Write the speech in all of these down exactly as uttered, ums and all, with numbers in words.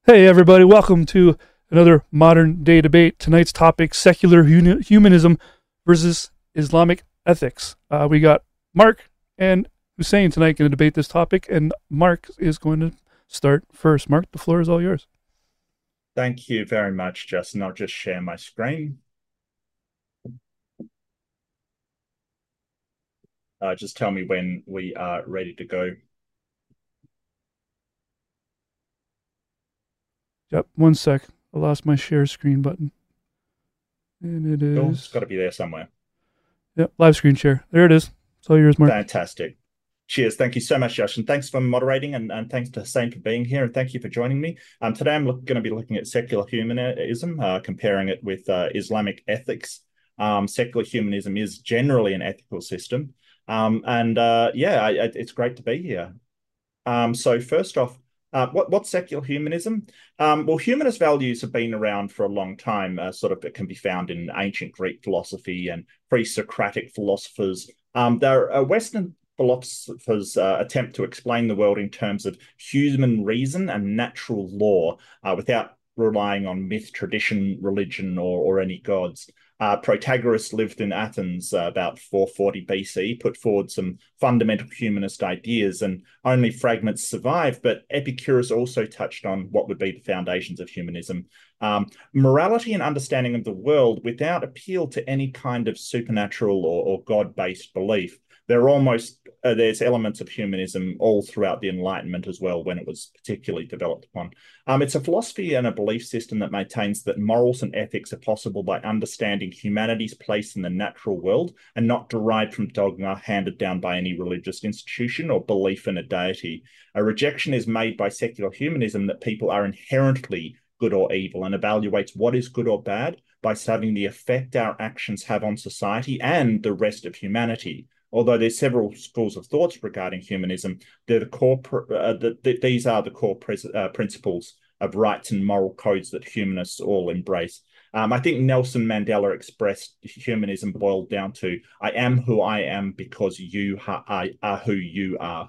Hey, everybody, welcome to another modern day debate. Tonight's topic secular hu- humanism versus Islamic ethics. Uh, we got Mark and Hussein tonight going to debate this topic, and Mark is going to start first. Mark, the floor is all yours. Thank you very much, Justin. I'll just share my screen. Uh, just tell me when we are ready to go. Yep, one sec. I lost my share screen button. And it Cool. It's got is, to be there somewhere. yep, live screen share. There it is. It's all yours, Mark. Fantastic. Cheers. Thank you so much, Justin. Thanks for moderating and, and thanks to Hussein for being here. And thank you for joining me. Um, today, I'm going to be looking at secular humanism, uh, comparing it with uh, Islamic ethics. Um, secular humanism is generally an ethical system. Um, and uh, yeah, I, I, it's great to be here. Um, so first off, uh, what what's secular humanism? Um, well, humanist values have been around for a long time. Uh, sort of, it can be found in ancient Greek philosophy and pre-Socratic philosophers. Um, they're uh, Western philosophers uh, attempt to explain the world in terms of human reason and natural law, uh, without relying on myth, tradition, religion, or or any gods. Uh, Protagoras lived in Athens uh, about four forty B C, put forward some fundamental humanist ideas, and only fragments survive. But Epicurus also touched on what would be the foundations of humanism: um, morality and understanding of the world without appeal to any kind of supernatural or, or God-based belief. There are almost uh, there's elements of humanism all throughout the Enlightenment as well, when it was particularly developed upon. Um, it's a philosophy and a belief system that maintains that morals and ethics are possible by understanding humanity's place in the natural world and not derived from dogma handed down by any religious institution or belief in a deity. A rejection is made by secular humanism that people are inherently good or evil, and evaluates what is good or bad by studying the effect our actions have on society and the rest of humanity. Although there's several schools of thoughts regarding humanism, the core uh, the, the, these are the core uh, principles of rights and moral codes that humanists all embrace. Um, I think Nelson Mandela expressed humanism boiled down to, I am who I am because you are, are who you are.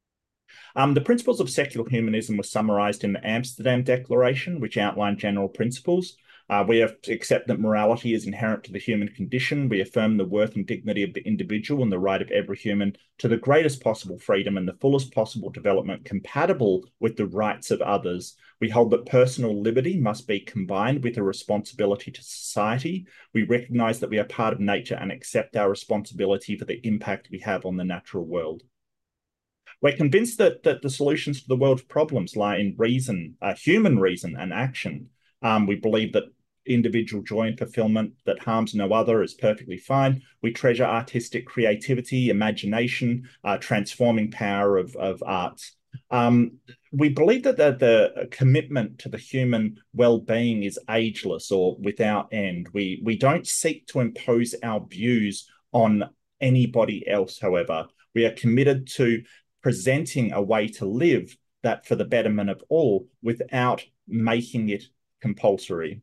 Um, the principles of secular humanism were summarized in the Amsterdam Declaration, which outlined general principles. Uh, we have to accept that morality is inherent to the human condition. We affirm the worth and dignity of the individual and the right of every human to the greatest possible freedom and the fullest possible development compatible with the rights of others. We hold that personal liberty must be combined with a responsibility to society. We recognize that we are part of nature and accept our responsibility for the impact we have on the natural world. We're convinced that, that the solutions to the world's problems lie in reason, uh, human reason and action. Um, we believe that individual joy and fulfillment that harms no other is perfectly fine. We treasure artistic creativity, imagination, uh, transforming power of, of arts. Um, we believe that the, the commitment to the human well-being is ageless or without end. We, we don't seek to impose our views on anybody else, however. We are committed to presenting a way to live that for the betterment of all without making it compulsory.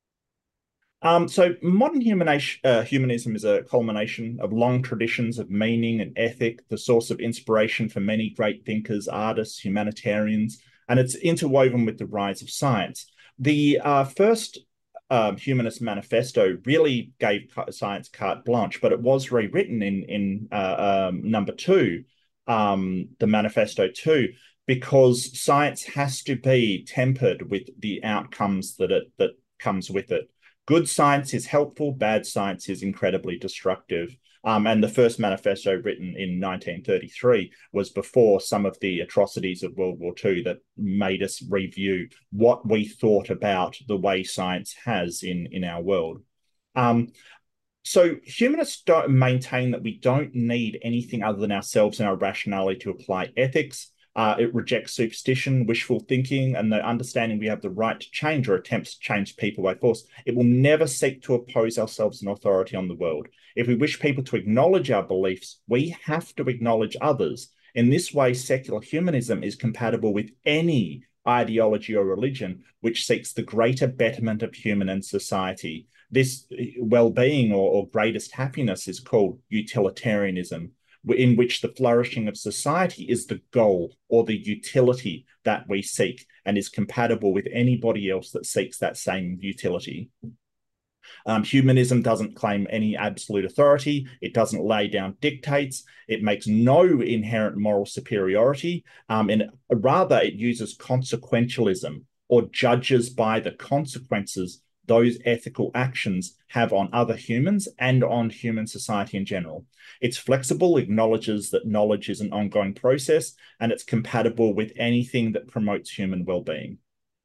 Um, so modern humanation, uh, humanism is a culmination of long traditions of meaning and ethic, the source of inspiration for many great thinkers, artists, humanitarians, and it's interwoven with the rise of science. The uh, first um, Humanist Manifesto really gave science carte blanche, but it was rewritten in in uh, um, number two, um, the Manifesto two, because science has to be tempered with the outcomes that it that comes with it. Good science is helpful, bad science is incredibly destructive. Um, and the first manifesto, written in nineteen thirty-three, was before some of the atrocities of World War Two that made us review what we thought about the way science has in, in our world. Um, so humanists don't maintain that we don't need anything other than ourselves and our rationality to apply ethics. Uh, it rejects superstition, wishful thinking, and the understanding we have the right to change or attempts to change people by force. It will never seek to oppose ourselves and authority on the world. If we wish people to acknowledge our beliefs, we have to acknowledge others. In this way, secular humanism is compatible with any ideology or religion which seeks the greater betterment of human and society. This well-being or, or greatest happiness is called utilitarianism, in which the flourishing of society is the goal or the utility that we seek. and is compatible with anybody else that seeks that same utility. Um, humanism doesn't claim any absolute authority. It doesn't lay down dictates. It makes no inherent moral superiority. Um, and rather, it uses consequentialism, or judges by the consequences those ethical actions have on other humans and on human society in general. It's flexible, acknowledges that knowledge is an ongoing process, and it's compatible with anything that promotes human well-being.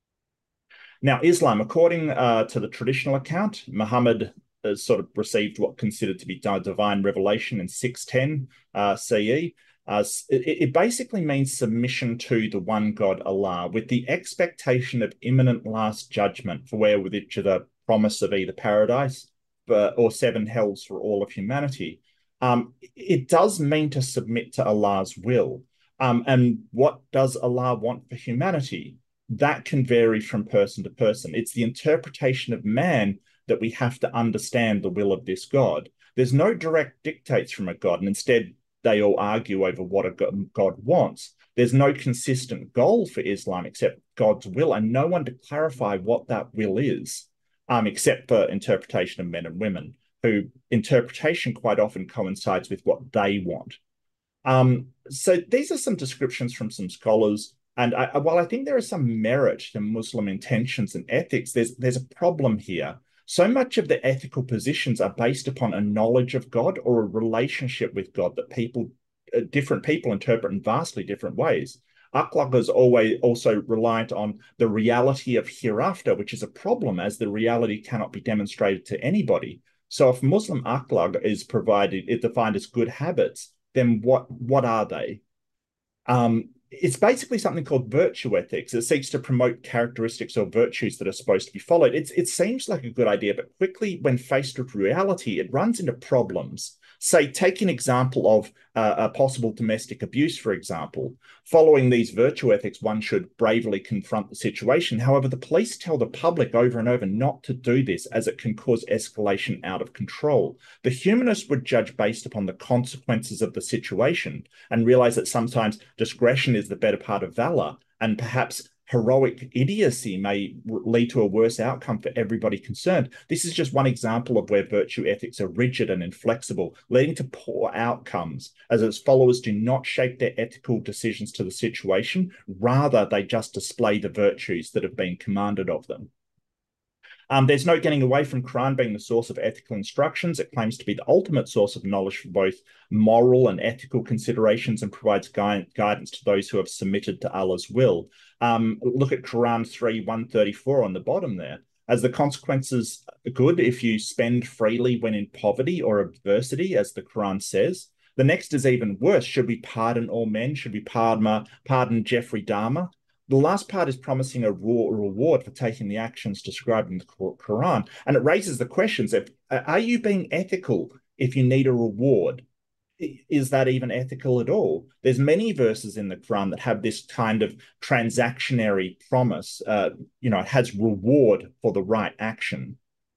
Now, Islam, according uh, to the traditional account, Muhammad has sort of received what considered to be divine revelation in six ten uh, C E. Uh, it, it basically means submission to the one God, Allah, with the expectation of imminent last judgment, for where with each of the promise of either paradise but, or seven hells for all of humanity. Um, it does mean to submit to Allah's will. Um, and what does Allah want for humanity? That can vary from person to person. It's the interpretation of man that we have to understand the will of this God. There's no direct dictates from a God, and instead they all argue over what a God wants. There's no consistent goal for Islam except God's will, and no one to clarify what that will is, um, except for interpretation of men and women, who interpretation quite often coincides with what they want. Um, so these are some descriptions from some scholars. And I, while I think there is some merit to Muslim intentions and ethics, there's there's a problem here. So much of the ethical positions are based upon a knowledge of God or a relationship with God that people, uh, different people interpret in vastly different ways. Akhlaq is always also reliant on the reality of hereafter, which is a problem, as the reality cannot be demonstrated to anybody. So if Muslim akhlaq is provided, is defined as good habits, then what what are they? Um, It's basically something called virtue ethics. It seeks to promote characteristics or virtues that are supposed to be followed. It's, it seems like a good idea, but quickly, when faced with reality, it runs into problems. Say, take an example of uh, a possible domestic abuse, for example. Following these virtue ethics, one should bravely confront the situation. However, the police tell the public over and over not to do this, as it can cause escalation out of control. The humanist would judge based upon the consequences of the situation and realize that sometimes discretion is the better part of valor, and perhaps heroic idiocy may lead to a worse outcome for everybody concerned. This is just one example of where virtue ethics are rigid and inflexible, leading to poor outcomes, as its followers do not shape their ethical decisions to the situation. Rather, they just display the virtues that have been commanded of them. Um, there's no getting away from Quran being the source of ethical instructions. It claims to be the ultimate source of knowledge for both moral and ethical considerations, and provides gui guidance to those who have submitted to Allah's will. Um, look at Quran three one thirty-four on the bottom there. As the consequences are good if you spend freely when in poverty or adversity, as the Quran says. The next is even worse. Should we pardon all men? Should we pardon, pardon Jeffrey Dahmer? The last part is promising a reward for taking the actions described in the Quran. And it raises the questions of, are you being ethical if you need a reward? Is that even ethical at all? There's many verses in the Quran that have this kind of transactionary promise. Uh, you know, it has reward for the right action.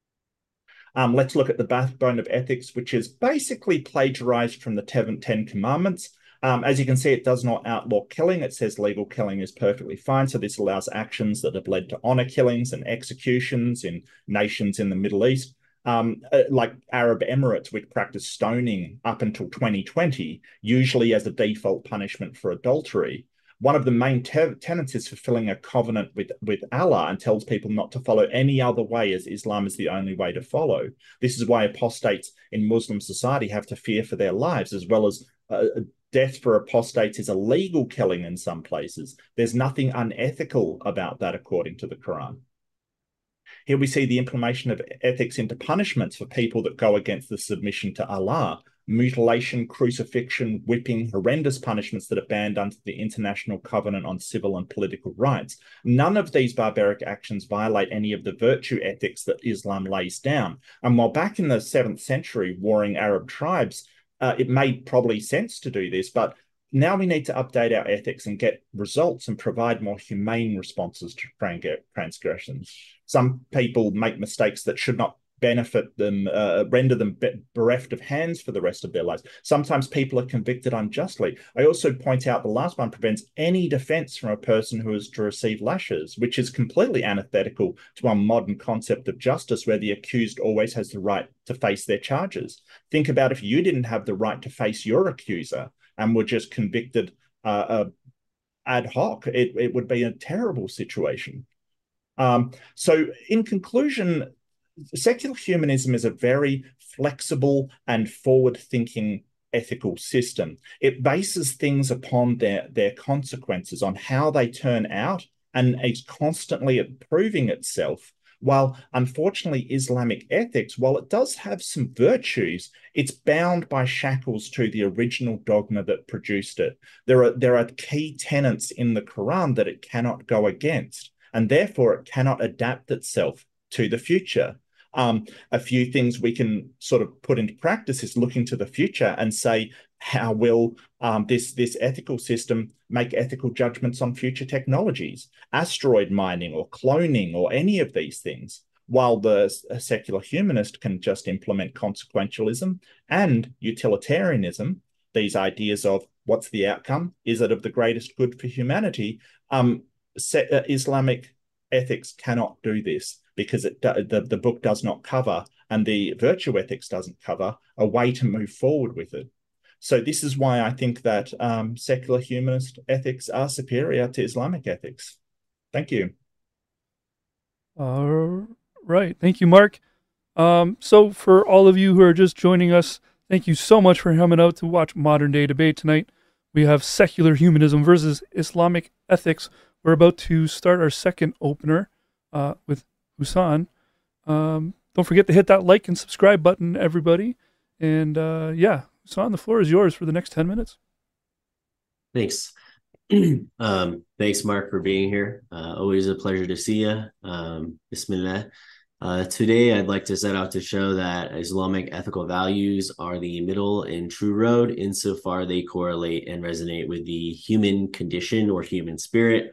Um, let's look at the backbone of ethics, which is basically plagiarized from the Ten Commandments. Um, as you can see, it does not outlaw killing. It says legal killing is perfectly fine. So this allows actions that have led to honor killings and executions in nations in the Middle East, um, like Arab Emirates, which practice stoning up until twenty twenty, usually as a default punishment for adultery. One of the main te tenets is fulfilling a covenant with, with Allah, and tells people not to follow any other way, as Islam is the only way to follow. This is why apostates in Muslim society have to fear for their lives, as well as uh, death for apostates is a legal killing in some places. There's nothing unethical about that, according to the Quran. Here we see the implementation of ethics into punishments for people that go against the submission to Allah. Mutilation, crucifixion, whipping, horrendous punishments that are banned under the International Covenant on Civil and Political Rights. None of these barbaric actions violate any of the virtue ethics that Islam lays down. And while back in the seventh century, warring Arab tribes, uh, it made probably sense to do this, but now we need to update our ethics and get results and provide more humane responses to transgressions. Some people make mistakes that should not benefit them, uh, render them bereft of hands for the rest of their lives. Sometimes people are convicted unjustly. I also point out the last one prevents any defense from a person who is to receive lashes, which is completely antithetical to our modern concept of justice, where the accused always has the right to face their charges. Think about if you didn't have the right to face your accuser and were just convicted uh, uh, ad hoc, it, it would be a terrible situation. Um, so, in conclusion, secular humanism is a very flexible and forward-thinking ethical system. It bases things upon their, their consequences, on how they turn out, and it's constantly improving itself. While unfortunately Islamic ethics, while it does have some virtues, it's bound by shackles to the original dogma that produced it. There are, there are key tenets in the Quran that it cannot go against, and therefore it cannot adapt itself to the future. Um, a few things we can sort of put into practice is looking to the future and say, how will um, this, this ethical system make ethical judgments on future technologies, asteroid mining or cloning or any of these things, while the secular humanist can just implement consequentialism and utilitarianism, these ideas of what's the outcome? Is it of the greatest good for humanity? Um, Islamic ethics cannot do this, because it, the, the book does not cover, and the virtue ethics doesn't cover, a way to move forward with it. So this is why I think that um, secular humanist ethics are superior to Islamic ethics. Thank you. All right. Thank you, Mark. Um, so for all of you who are just joining us, thank you so much for coming out to watch Modern Day Debate tonight. We have secular humanism versus Islamic ethics. We're about to start our second opener uh, with Husan. Um, don't forget to hit that like and subscribe button, everybody. And uh, yeah, Husan, the floor is yours for the next ten minutes. Thanks. um, thanks, Mark, for being here. Uh, always a pleasure to see you. Um, Bismillah. Uh, today, I'd like to set out to show that Islamic ethical values are the middle and true road insofar they correlate and resonate with the human condition or human spirit.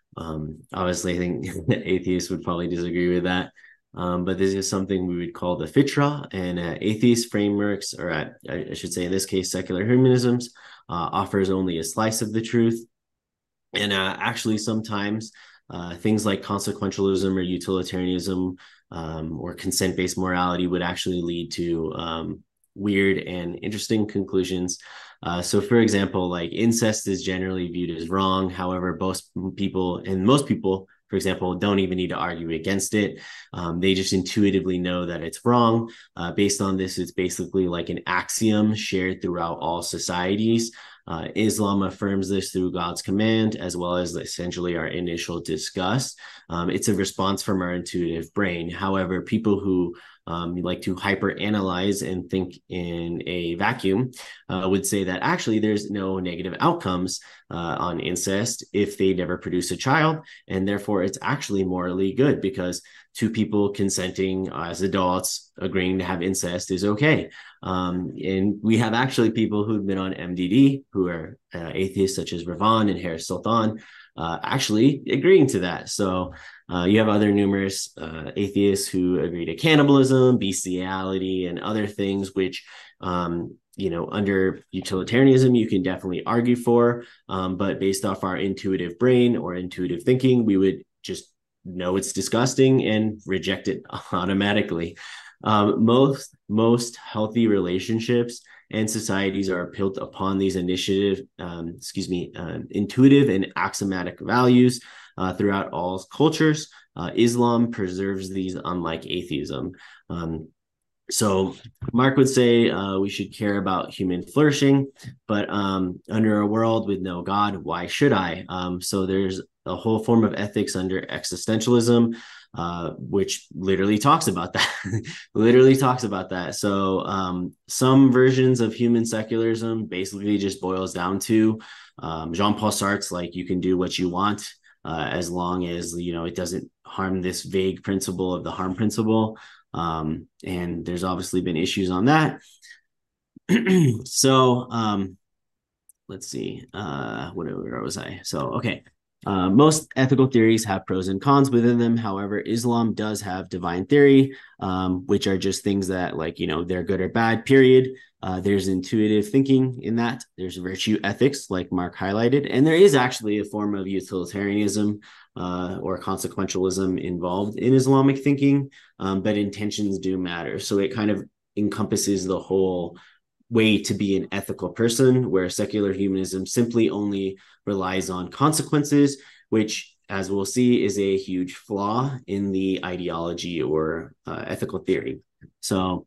Um, obviously, I think atheists would probably disagree with that. Um, but this is something we would call the fitra, and uh, atheist frameworks, or uh, I should say in this case, secular humanisms, uh, offers only a slice of the truth. And uh, actually, sometimes uh, things like consequentialism or utilitarianism um, or consent-based morality would actually lead to um, weird and interesting conclusions. Uh, so, for example, like incest is generally viewed as wrong. However, most people and most people, for example, don't even need to argue against it. Um, they just intuitively know that it's wrong. Uh, based on this, it's basically like an axiom shared throughout all societies. Uh, Islam affirms this through God's command, as well as essentially our initial disgust. Um, it's a response from our intuitive brain. However, people who um, like to hyper-analyze and think in a vacuum uh, would say that actually there's no negative outcomes uh, on incest if they never produce a child, and therefore it's actually morally good because two people consenting as adults agreeing to have incest is okay. Um, and we have actually people who've been on M D D who are uh, atheists, such as Ravan and Harris Sultan, uh, actually agreeing to that. So uh, you have other numerous uh, atheists who agree to cannibalism, bestiality, and other things, which, um, you know, under utilitarianism, you can definitely argue for. Um, but based off our intuitive brain or intuitive thinking, we would just know it's disgusting and reject it automatically. Um, most most healthy relationships and societies are built upon these initiative, um, excuse me, uh, intuitive and axiomatic values uh, throughout all cultures. Uh, Islam preserves these, unlike atheism. Um, So Mark would say uh, we should care about human flourishing, but um, under a world with no God, why should I? Um, so there's a whole form of ethics under existentialism, uh, which literally talks about that, literally talks about that. So um, some versions of human secularism basically just boils down to um, Jean-Paul Sartre's, like, you can do what you want uh, as long as, you know, it doesn't harm this vague principle of the harm principle. Um, and there's obviously been issues on that. so um, let's see, uh, whatever was I? So, okay. Uh, most ethical theories have pros and cons within them. However, Islam does have divine theory, um, which are just things that, like, you know, they're good or bad, period. Uh, there's intuitive thinking in that. There's virtue ethics, like Mark highlighted. And there is actually a form of utilitarianism uh, or consequentialism involved in Islamic thinking, um, but intentions do matter. So it kind of encompasses the whole way to be an ethical person, where secular humanism simply only relies on consequences, which, as we'll see, is a huge flaw in the ideology or uh, ethical theory. So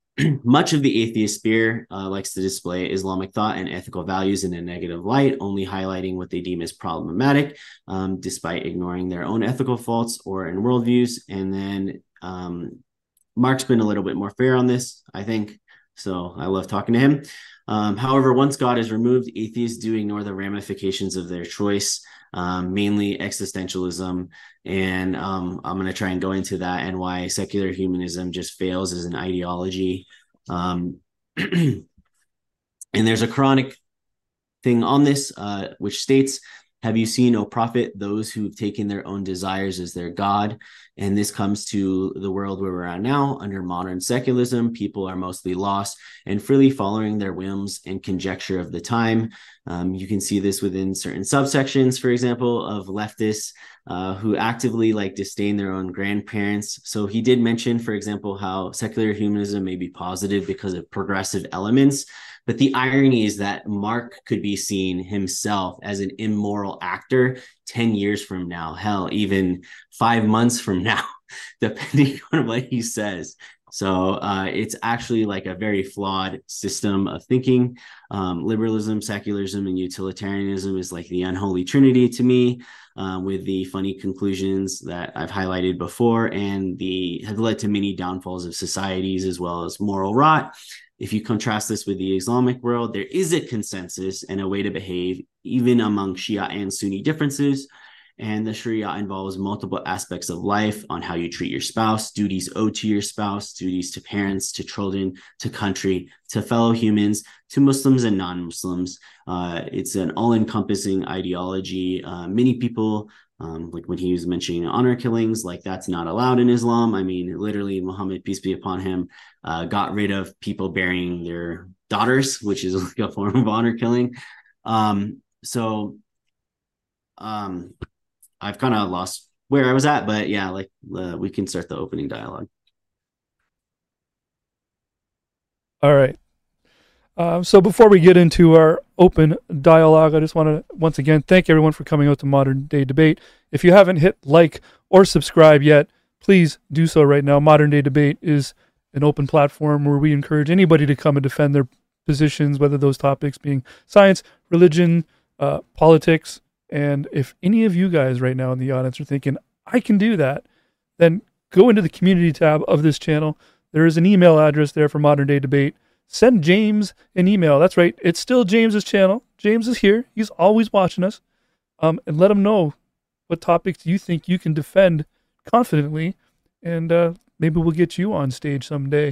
much of the atheist sphere uh, likes to display Islamic thought and ethical values in a negative light, only highlighting what they deem as problematic, um, despite ignoring their own ethical faults or in worldviews. And then um, Mark's been a little bit more fair on this, I think. So I love talking to him. Um, however, once God is removed, atheists do ignore the ramifications of their choice, um, mainly existentialism. And um, I'm going to try and go into that and why secular humanism just fails as an ideology. Um, and there's a Quranic thing on this, uh, which states, have you seen, O prophet, those who've taken their own desires as their God? And this comes to the world where we're at now. Under modern secularism, people are mostly lost and freely following their whims and conjecture of the time. Um, you can see this within certain subsections, for example, of leftists uh, who actively like disdain their own grandparents. So he did mention, for example, how secular humanism may be positive because of progressive elements. But the irony is that Mark could be seen himself as an immoral actor ten years from now, hell, even five months from now, depending on what he says. So uh, it's actually like a very flawed system of thinking. Um, liberalism, secularism, and utilitarianism is like the unholy trinity to me, uh, with the funny conclusions that I've highlighted before, and the have led to many downfalls of societies as well as moral rot. If you contrast this with the Islamic world, there is a consensus and a way to behave, even among Shia and Sunni differences. And the Sharia involves multiple aspects of life on how you treat your spouse, duties owed to your spouse, duties to parents, to children, to country, to fellow humans, to Muslims and non-Muslims. Uh, it's an all-encompassing ideology. Uh, many people, um, like when he was mentioning honor killings, like that's not allowed in Islam. I mean, literally, Muhammad, peace be upon him, uh, got rid of people burying their daughters, which is like a form of honor killing. Um, so, um, I've kind of lost where I was at, but yeah, like uh, we can start the opening dialogue. All right. Uh, so before we get into our open dialogue, I just want to once again thank everyone for coming out to Modern Day Debate. If you haven't hit like or subscribe yet, please do so right now. Modern Day Debate is an open platform where we encourage anybody to come and defend their positions, whether those topics being science, religion, uh, politics. And if any of you guys right now in the audience are thinking, I can do that, then go into the community tab of this channel. There is an email address there for Modern Day Debate. Send James an email. That's right. It's still James's channel. James is here. He's always watching us. Um, and let him know what topics you think you can defend confidently. And uh, maybe we'll get you on stage someday.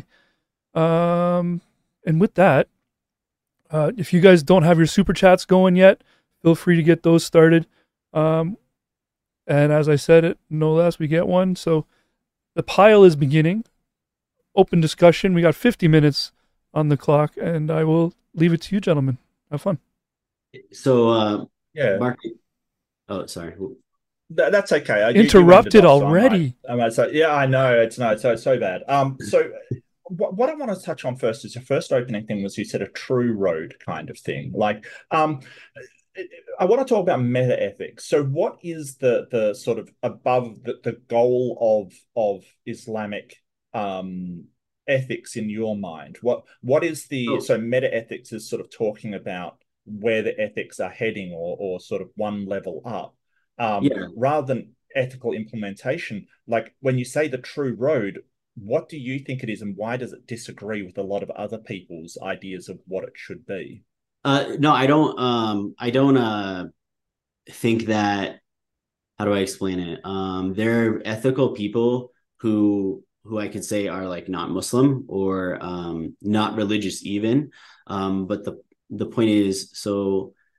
Um, and with that, uh, if you guys don't have your super chats going yet, feel free to get those started. Um, and as I said it, no less, we get one. So the pile is beginning. Open discussion. We got fifty minutes on the clock, and I will leave it to you, gentlemen. Have fun. So, uh, yeah. Mark. Oh, sorry. That, that's okay. I, Interrupted you, you already. So I, so, yeah, I know. It's no, it's so, so bad. Um, so what, what I want to touch on first is your first opening thing was you said a true road kind of thing. Like, um, I want to talk about meta ethics. So what is the the sort of above the, the goal of of Islamic um, ethics in your mind? What what is the oh. so meta ethics is sort of talking about where the ethics are heading or or sort of one level up, um, yeah. rather than ethical implementation. Like when you say the true road, what do you think it is, and why does it disagree with a lot of other people's ideas of what it should be? Uh, no, I don't. Um, I don't uh, think that. How do I explain it? Um, there are ethical people who who I could say are like not Muslim or um, not religious even. Um, but the the point is, so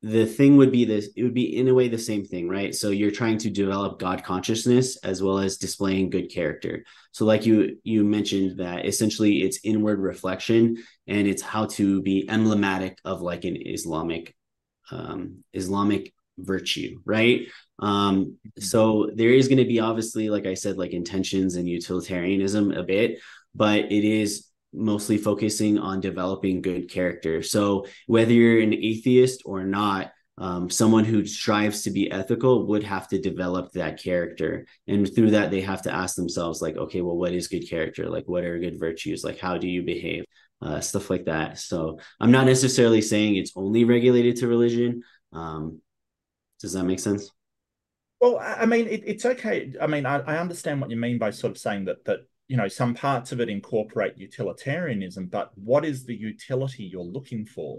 the thing would be this, it would be in a way the same thing, right? So you're trying to develop God consciousness as well as displaying good character. So like you you mentioned that essentially it's inward reflection, and it's how to be emblematic of like an Islamic um Islamic virtue, right? Um so there is going to be, obviously, like I said, like intentions and utilitarianism a bit, but it is mostly focusing on developing good character. So whether you're an atheist or not, um, someone who strives to be ethical would have to develop that character. And through that, they have to ask themselves, like, okay, well, what is good character? Like, what are good virtues? Like, how do you behave? Uh, stuff like that. So I'm not necessarily saying it's only regulated to religion. Um, does that make sense? Well, I mean, it, it's okay. I mean, I, I understand what you mean by sort of saying that that you know some parts of it incorporate utilitarianism, but what is the utility you're looking for?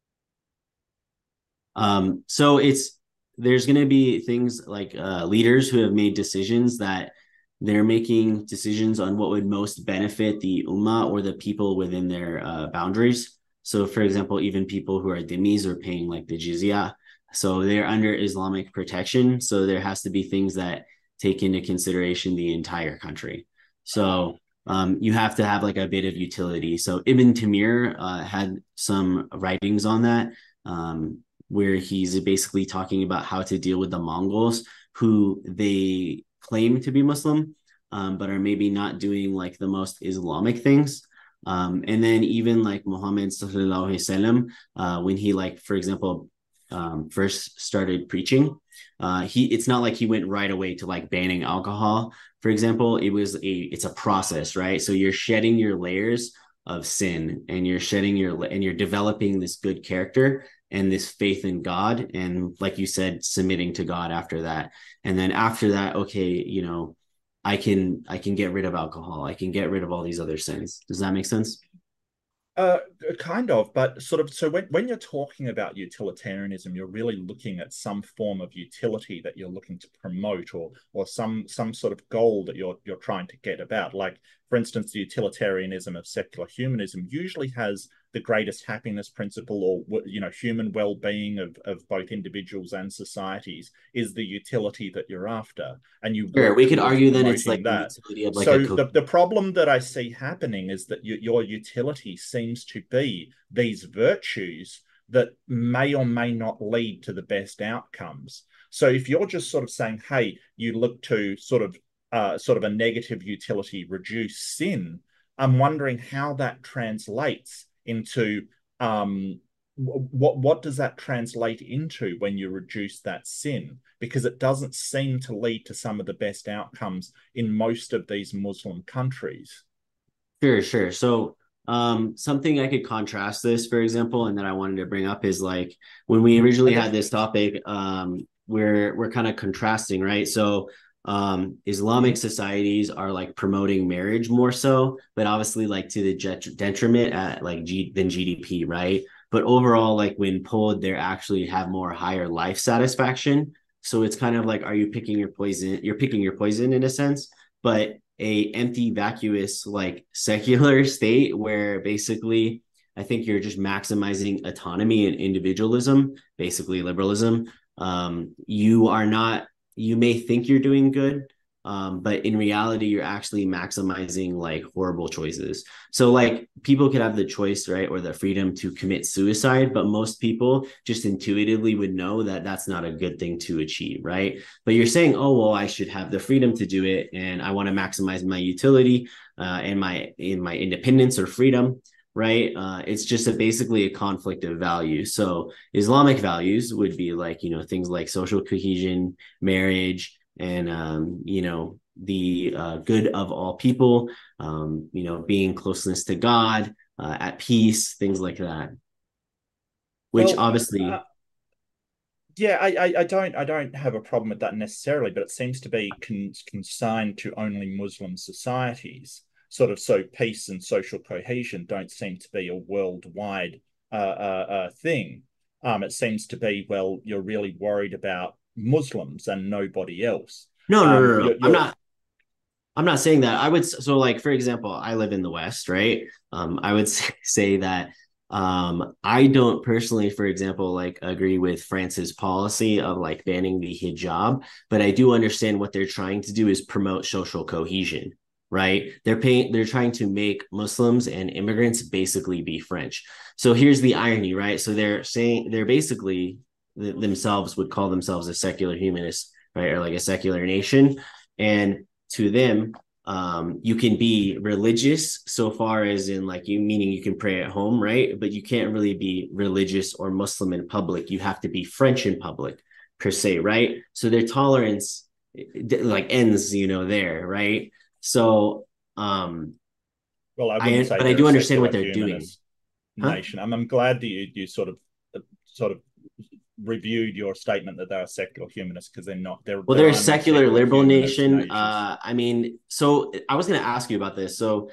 Um, so it's there's going to be things like uh, leaders who have made decisions that they're making decisions on what would most benefit the ummah or the people within their uh, boundaries. So, for example, even people who are dhimmis are paying like the jizya. So they're under Islamic protection. So there has to be things that take into consideration the entire country. So um, you have to have like a bit of utility. So Ibn Tamir uh, had some writings on that. Um, where he's basically talking about how to deal with the Mongols who they claim to be Muslim, um, but are maybe not doing like the most Islamic things. Um, and then even like Muhammad sallallahu alaihi wasallam, uh, when he like, for example, um, first started preaching, uh, he it's not like he went right away to like banning alcohol. For example, it was a it's a process, right? So you're shedding your layers of sin, and you're shedding your and you're developing this good character and this faith in God, and like you said, submitting to God after that. And then after that, okay, you know, I can I can get rid of alcohol. I can get rid of all these other sins. Does that make sense? Uh, kind of, but sort of. So when, when you're talking about utilitarianism, you're really looking at some form of utility that you're looking to promote, or or some some sort of goal that you're you're trying to get about. Like, for instance, the utilitarianism of secular humanism usually has the greatest happiness principle, or you know, human well-being of of both individuals and societies is the utility that you're after, and you Sure. work We could towards argue then it's promoting like the that. utility of like a So co- the, the problem that I see happening is that you, your utility seems to be these virtues that may or may not lead to the best outcomes. So if you're just sort of saying, hey, you look to sort of uh, sort of a negative utility, reduce sin, I'm wondering how that translates into um, what what does that translate into when you reduce that sin? Because it doesn't seem to lead to some of the best outcomes in most of these Muslim countries. Sure, sure. So, um, something I could contrast this, for example, and that I wanted to bring up is like when we originally Okay. had this topic, um, we're we're kind of contrasting, right? So, um, Islamic societies are like promoting marriage more so, but obviously like to the jet- detriment at like G than G D P, right? But overall, like when polled, they actually have more higher life satisfaction. So it's kind of like, are you picking your poison? You're picking your poison in a sense, but a empty vacuous like secular state where basically I think you're just maximizing autonomy and individualism, basically liberalism. Um, you are not, you may think you're doing good, um, but in reality, you're actually maximizing like horrible choices. So, like, people could have the choice, right, or the freedom to commit suicide, but most people just intuitively would know that that's not a good thing to achieve, right? But you're saying, oh, well, I should have the freedom to do it, and I want to maximize my utility uh, and my in my independence or freedom, right? Uh, it's just a, basically a conflict of values. So Islamic values would be like, you know, things like social cohesion, marriage, and um, you know, the uh, good of all people, um, you know, being closeness to God, uh, at peace, things like that. Which Well, obviously, uh, yeah, I, I, I don't I don't have a problem with that necessarily, but it seems to be con consigned to only Muslim societies. Sort of, so peace and social cohesion don't seem to be a worldwide uh, uh, uh, thing. Um, it seems to be, well, you're really worried about Muslims and nobody else. no, no, Um, no, no. you're, I'm you're not. I'm not saying that. I would so like for example, I live in the West, right? Um, I would say that Um, I don't personally, for example, like agree with France's policy of like banning the hijab, but I do understand what they're trying to do is promote social cohesion, right? They're paying, they're trying to make Muslims and immigrants basically be French. So here's the irony, right? So they're saying they're basically themselves would call themselves a secular humanist, right? Or like a secular nation. And to them, um, you can be religious so far as in like you meaning you can pray at home, right? But you can't really be religious or Muslim in public. You have to be French in public per se, right? So their tolerance like ends, you know, there, right? So um Well, I wouldn't I say but I they're do a understand what secular they're doing. humanist Huh? nation. I'm, I'm glad that you, you sort of sort of reviewed your statement that they're secular humanists, because they're not. There, Well, there they're a are no secular secular liberal humanist nation. nations. Uh, I mean, so I was going to ask you about this. So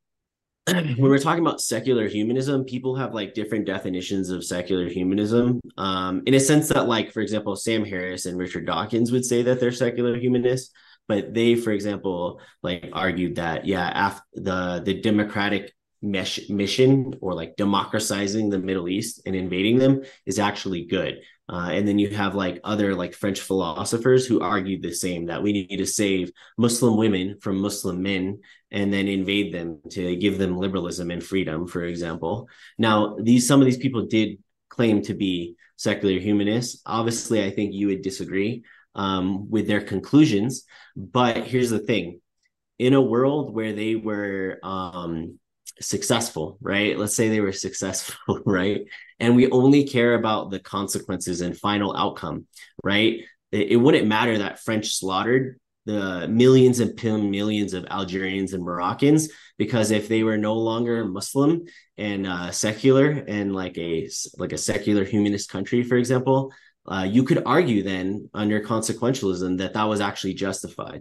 when Mm-hmm. we're talking about secular humanism, people have like different definitions of secular humanism. Um, in a sense that, like, for example, Sam Harris and Richard Dawkins would say that they're secular humanists, but they, for example, like argued that yeah, after the the democratic mesh, mission or like democratizing the Middle East and invading them is actually good. Uh, and then you have like other like French philosophers who argued the same that we need to save Muslim women from Muslim men and then invade them to give them liberalism and freedom, for example. Now, these some of these people did claim to be secular humanists. Obviously, I think you would disagree um, with their conclusions. But here's the thing: in a world where they were um, successful, right? Let's say they were successful, right? And we only care about the consequences and final outcome, right? It, it wouldn't matter that French slaughtered the millions and millions of Algerians and Moroccans, because if they were no longer Muslim and uh, secular and like a like a secular humanist country, for example, uh, you could argue then under consequentialism that that was actually justified.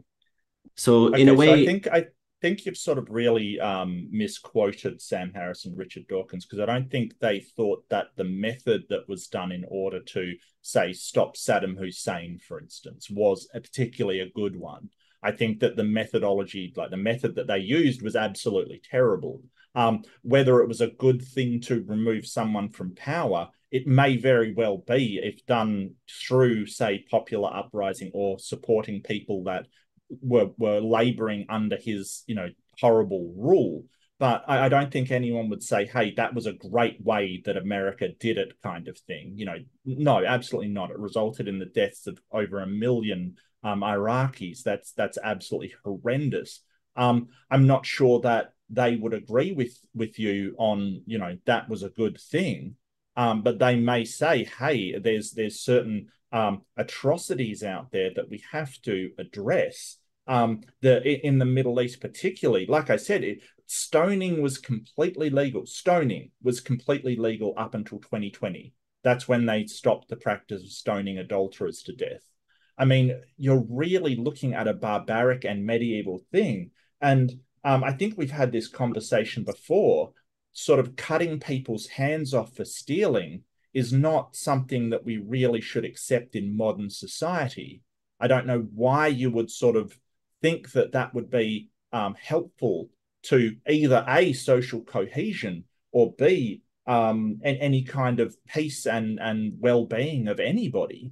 So in a Okay, so I way, think I think you've sort of really um, misquoted Sam Harris and Richard Dawkins, because I don't think they thought that the method that was done in order to, say, stop Saddam Hussein, for instance, was a particularly a good one. I think that the methodology, like the method that they used, was absolutely terrible. Um, whether it was a good thing to remove someone from power, it may very well be if done through, say, popular uprising or supporting people that were were laboring under his, you know, horrible rule. But I, I don't think anyone would say, hey, that was a great way that America did it, kind of thing. You know, no, absolutely not. It resulted in the deaths of over a million um, Iraqis. That's that's absolutely horrendous. Um, I'm not sure that they would agree with with you on, you know, that was a good thing. Um, but they may say, hey, there's there's certain um, atrocities out there that we have to address. Um, the in the Middle East, particularly, like I said, it, stoning was completely legal. Stoning was completely legal up until twenty twenty. That's when they stopped the practice of stoning adulterers to death. I mean, you're really looking at a barbaric and medieval thing. And um, I think we've had this conversation before. Sort of cutting people's hands off for stealing is not something that we really should accept in modern society. I don't know why you would sort of think that that would be um, helpful to either A, social cohesion, or B, um, any kind of peace and, and well-being of anybody.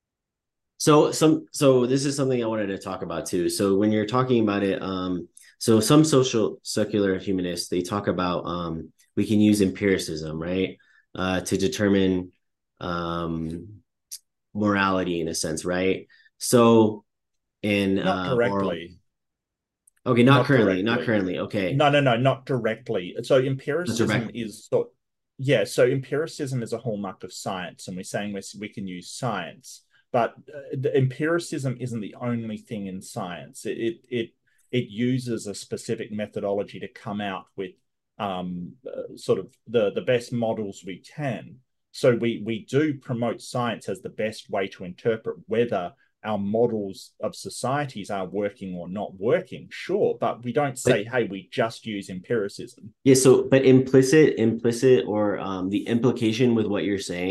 so some so this is something I wanted to talk about too. So when you're talking about it, um, so some social secular humanists they talk about um, we can use empiricism, right, uh, to determine um, morality in a sense, right? So in Not uh, oral, directly. okay, not Not currently, not directly. currently, okay, No, no, no, not directly. So not empiricism directly. is sort, yeah. So empiricism is a hallmark of science, and we're saying we we can use science, but uh, the empiricism isn't the only thing in science. It it it, it uses a specific methodology to come out with um uh, sort of the the best models we can. So we we do promote science as the best way to interpret whether our models of societies are working or not working, sure, but we don't But say, hey, we just use empiricism. yeah, so but implicit, implicit, or um, the implication with what you're saying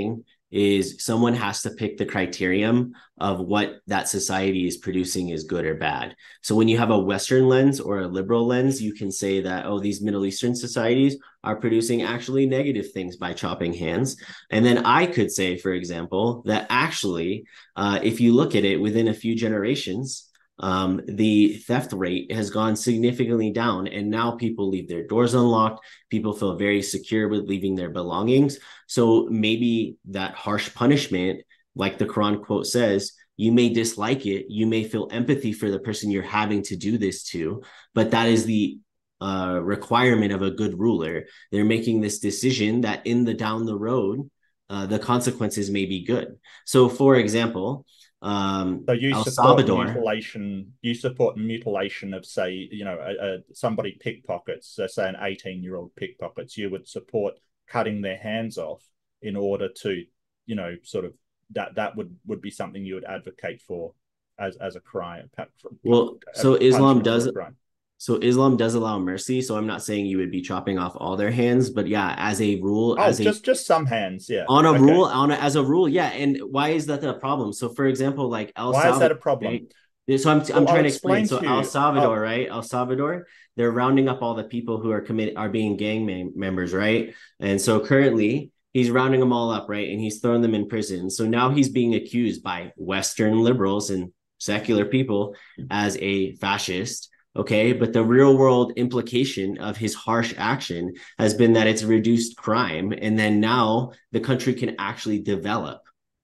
is someone has to pick the criterion of what that society is producing is good or bad. So when you have a Western lens or a liberal lens, you can say that, oh, these Middle Eastern societies are producing actually negative things by chopping hands. And then I could say, for example, that actually, uh, if you look at it within a few generations, um, the theft rate has gone significantly down, and now people leave their doors unlocked. People feel very secure with leaving their belongings. So maybe that harsh punishment, like the Quran quote says, you may dislike it, you may feel empathy for the person you're having to do this to, but that is the uh, requirement of a good ruler. They're making this decision that in the down the road, uh, the consequences may be good. So, for example, um so you El support Salvador mutilation you support mutilation of, say, you know, a, a, somebody pickpockets, so say an eighteen year old pickpockets, you would support cutting their hands off in order to, you know, sort of that that would would be something you would advocate for as as a crime. Well, so Islam does crime. So Islam does allow mercy. So I'm not saying you would be chopping off all their hands, but yeah, as a rule, oh, as just a, just some hands, yeah. On a okay. rule, on a, as a rule, yeah. And why is that a problem? So, for example, like El why Salvador, is that a problem? Right? So I'm well, I'm trying I'll to explain. explain So to El Salvador, oh. right? El Salvador, they're rounding up all the people who are commit are being gang mem- members, right? And so currently he's rounding them all up, right? And he's throwing them in prison. So now he's being accused by Western liberals and secular people as a fascist. Okay, but the real world implication of his harsh action has been that it's reduced crime, and then now the country can actually develop.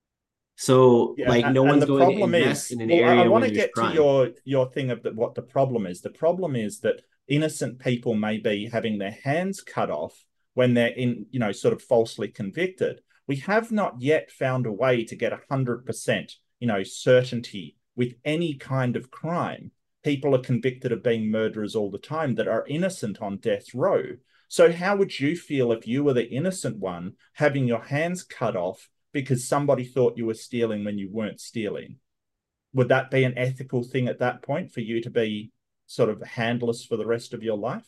So, yeah, like, and, no and one's the going to problem invest is, in an well, area I, I want where to there's get crime. to your your thing of the, what the problem is. The problem is that innocent people may be having their hands cut off when they're in, you know, sort of falsely convicted. We have not yet found a way to get a hundred percent, you know, certainty with any kind of crime. People are convicted of being murderers all the time that are innocent on death row. So how would you feel if you were the innocent one having your hands cut off because somebody thought you were stealing when you weren't stealing? Would that be an ethical thing at that point for you to be sort of handless for the rest of your life?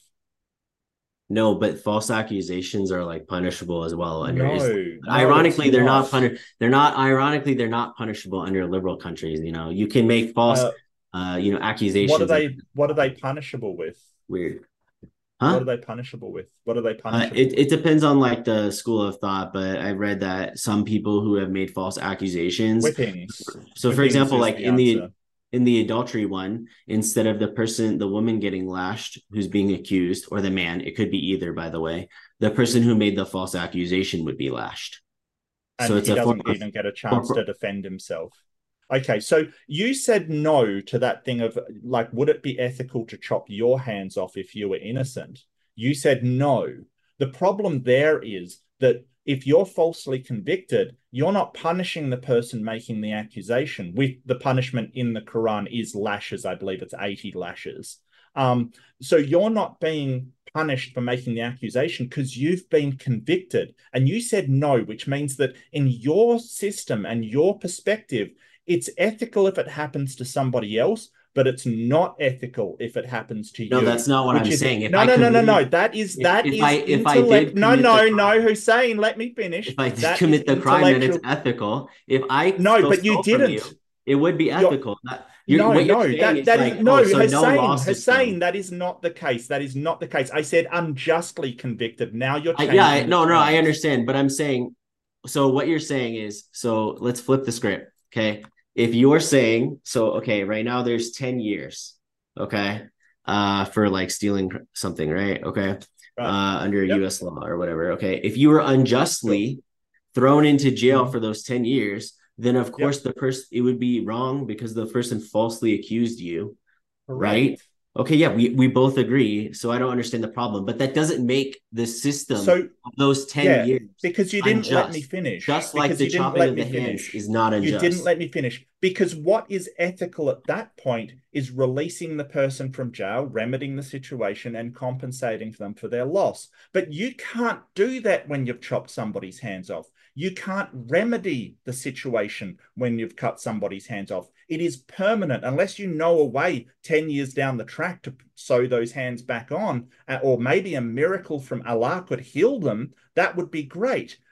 No, but false accusations are like punishable as well under no, Islam. No, ironically, they're not, not punish. They're not. Ironically, they're not punishable under liberal countries. You know, you can make false, uh, uh, you know, accusations. What are they? What are they punishable with? Weird. Huh? What are they punishable with? What are they punishable uh, it, with? It depends on like the school of thought, but I read that some people who have made false accusations. Whippings. So, Whippings for example, like the in answer. the in the adultery one, instead of the person, the woman getting lashed who's being accused, or the man, it could be either, by the way, the person who made the false accusation would be lashed. And so it's he a doesn't form even of, get a chance to defend himself. Okay, so you said no to that thing of, like, would it be ethical to chop your hands off if you were innocent? You said no. The problem there is that if you're falsely convicted, you're not punishing the person making the accusation. With the punishment in the Quran is lashes. I believe it's eighty lashes. Um, so you're not being punished for making the accusation because you've been convicted. And you said no, which means that in your system and your perspective, it's ethical if it happens to somebody else, but it's not ethical if it happens to no, you. No, that's not what I'm is, saying. If no, I no, committed, no, no, no. That is, if, that if is I, if intellect. I no, no, crime, no, Hussein, let me finish. If I did that commit the crime, then it's intellectual... ethical. If I no, but you didn't. You, it would be ethical. That, you're, no, what you're no, that, is that like, is no, oh, so Hussein, no Hussein, that is not the case. That is not the case. I said unjustly convicted. Now you're changing. I, yeah, no, terms. no, I understand, but I'm saying, so what you're saying is, so let's flip the script, okay? If you're saying, so okay, right now there's ten years, okay, uh, for like stealing something, right? Okay, right. Uh, under yep. U S law or whatever. Okay, if you were unjustly sure. thrown into jail mm-hmm. for those ten years, then of course yep. the person, it would be wrong because the person falsely accused you, Correct. Right? Okay, yeah, we, we both agree. So I don't understand the problem, but that doesn't make the system so, of those ten yeah, years because you didn't unjust. let me finish. Just because like the chopping of the hands is not unjust. You didn't let me finish. Because what is ethical at that point is releasing the person from jail, remedying the situation, and compensating them for their loss. But you can't do that when you've chopped somebody's hands off. You can't remedy the situation when you've cut somebody's hands off. It is permanent unless you know a way ten years down the track to sew those hands back on, or maybe a miracle from Allah could heal them. That would be great.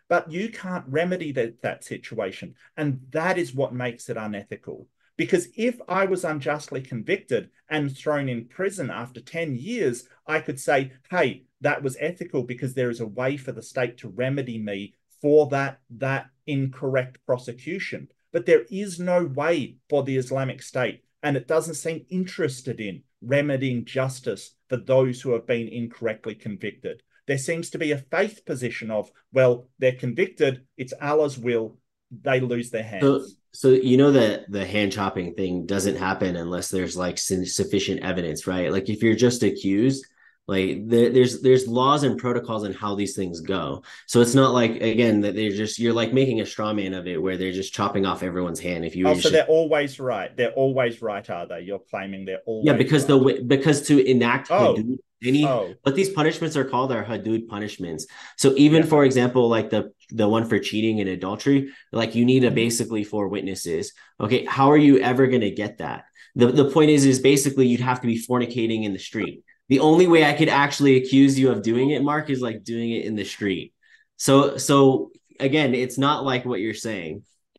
but you can't remedy that, that situation. And that is what makes it unethical. Because if I was unjustly convicted and thrown in prison after ten years, I could say, hey, that was ethical because there is a way for the state to remedy me for that, that incorrect prosecution. But there is no way for the Islamic State, and it doesn't seem interested in remedying justice for those who have been incorrectly convicted. There seems to be a faith position of, well, they're convicted, it's Allah's will, they lose their hands. So, so you know that the hand chopping thing doesn't happen unless there's like sufficient evidence, right? Like if you're just accused, like there, there's there's laws and protocols on how these things go. So it's not like, again, that they're just, you're like making a straw man of it where they're just chopping off everyone's hand. If you oh, so just, they're always right. They're always right, are they? You're claiming they're always yeah, because right. the because to enact oh. hudud, any oh. what these punishments are called are hudud punishments. So even yeah. for example, like the the one for cheating and adultery, like you need a basically four witnesses. Okay, how are you ever going to get that? The the point is is basically you'd have to be fornicating in the street. The only way I could actually accuse you of doing it, Mark, is like doing it in the street. So, so again, it's not like what you're saying.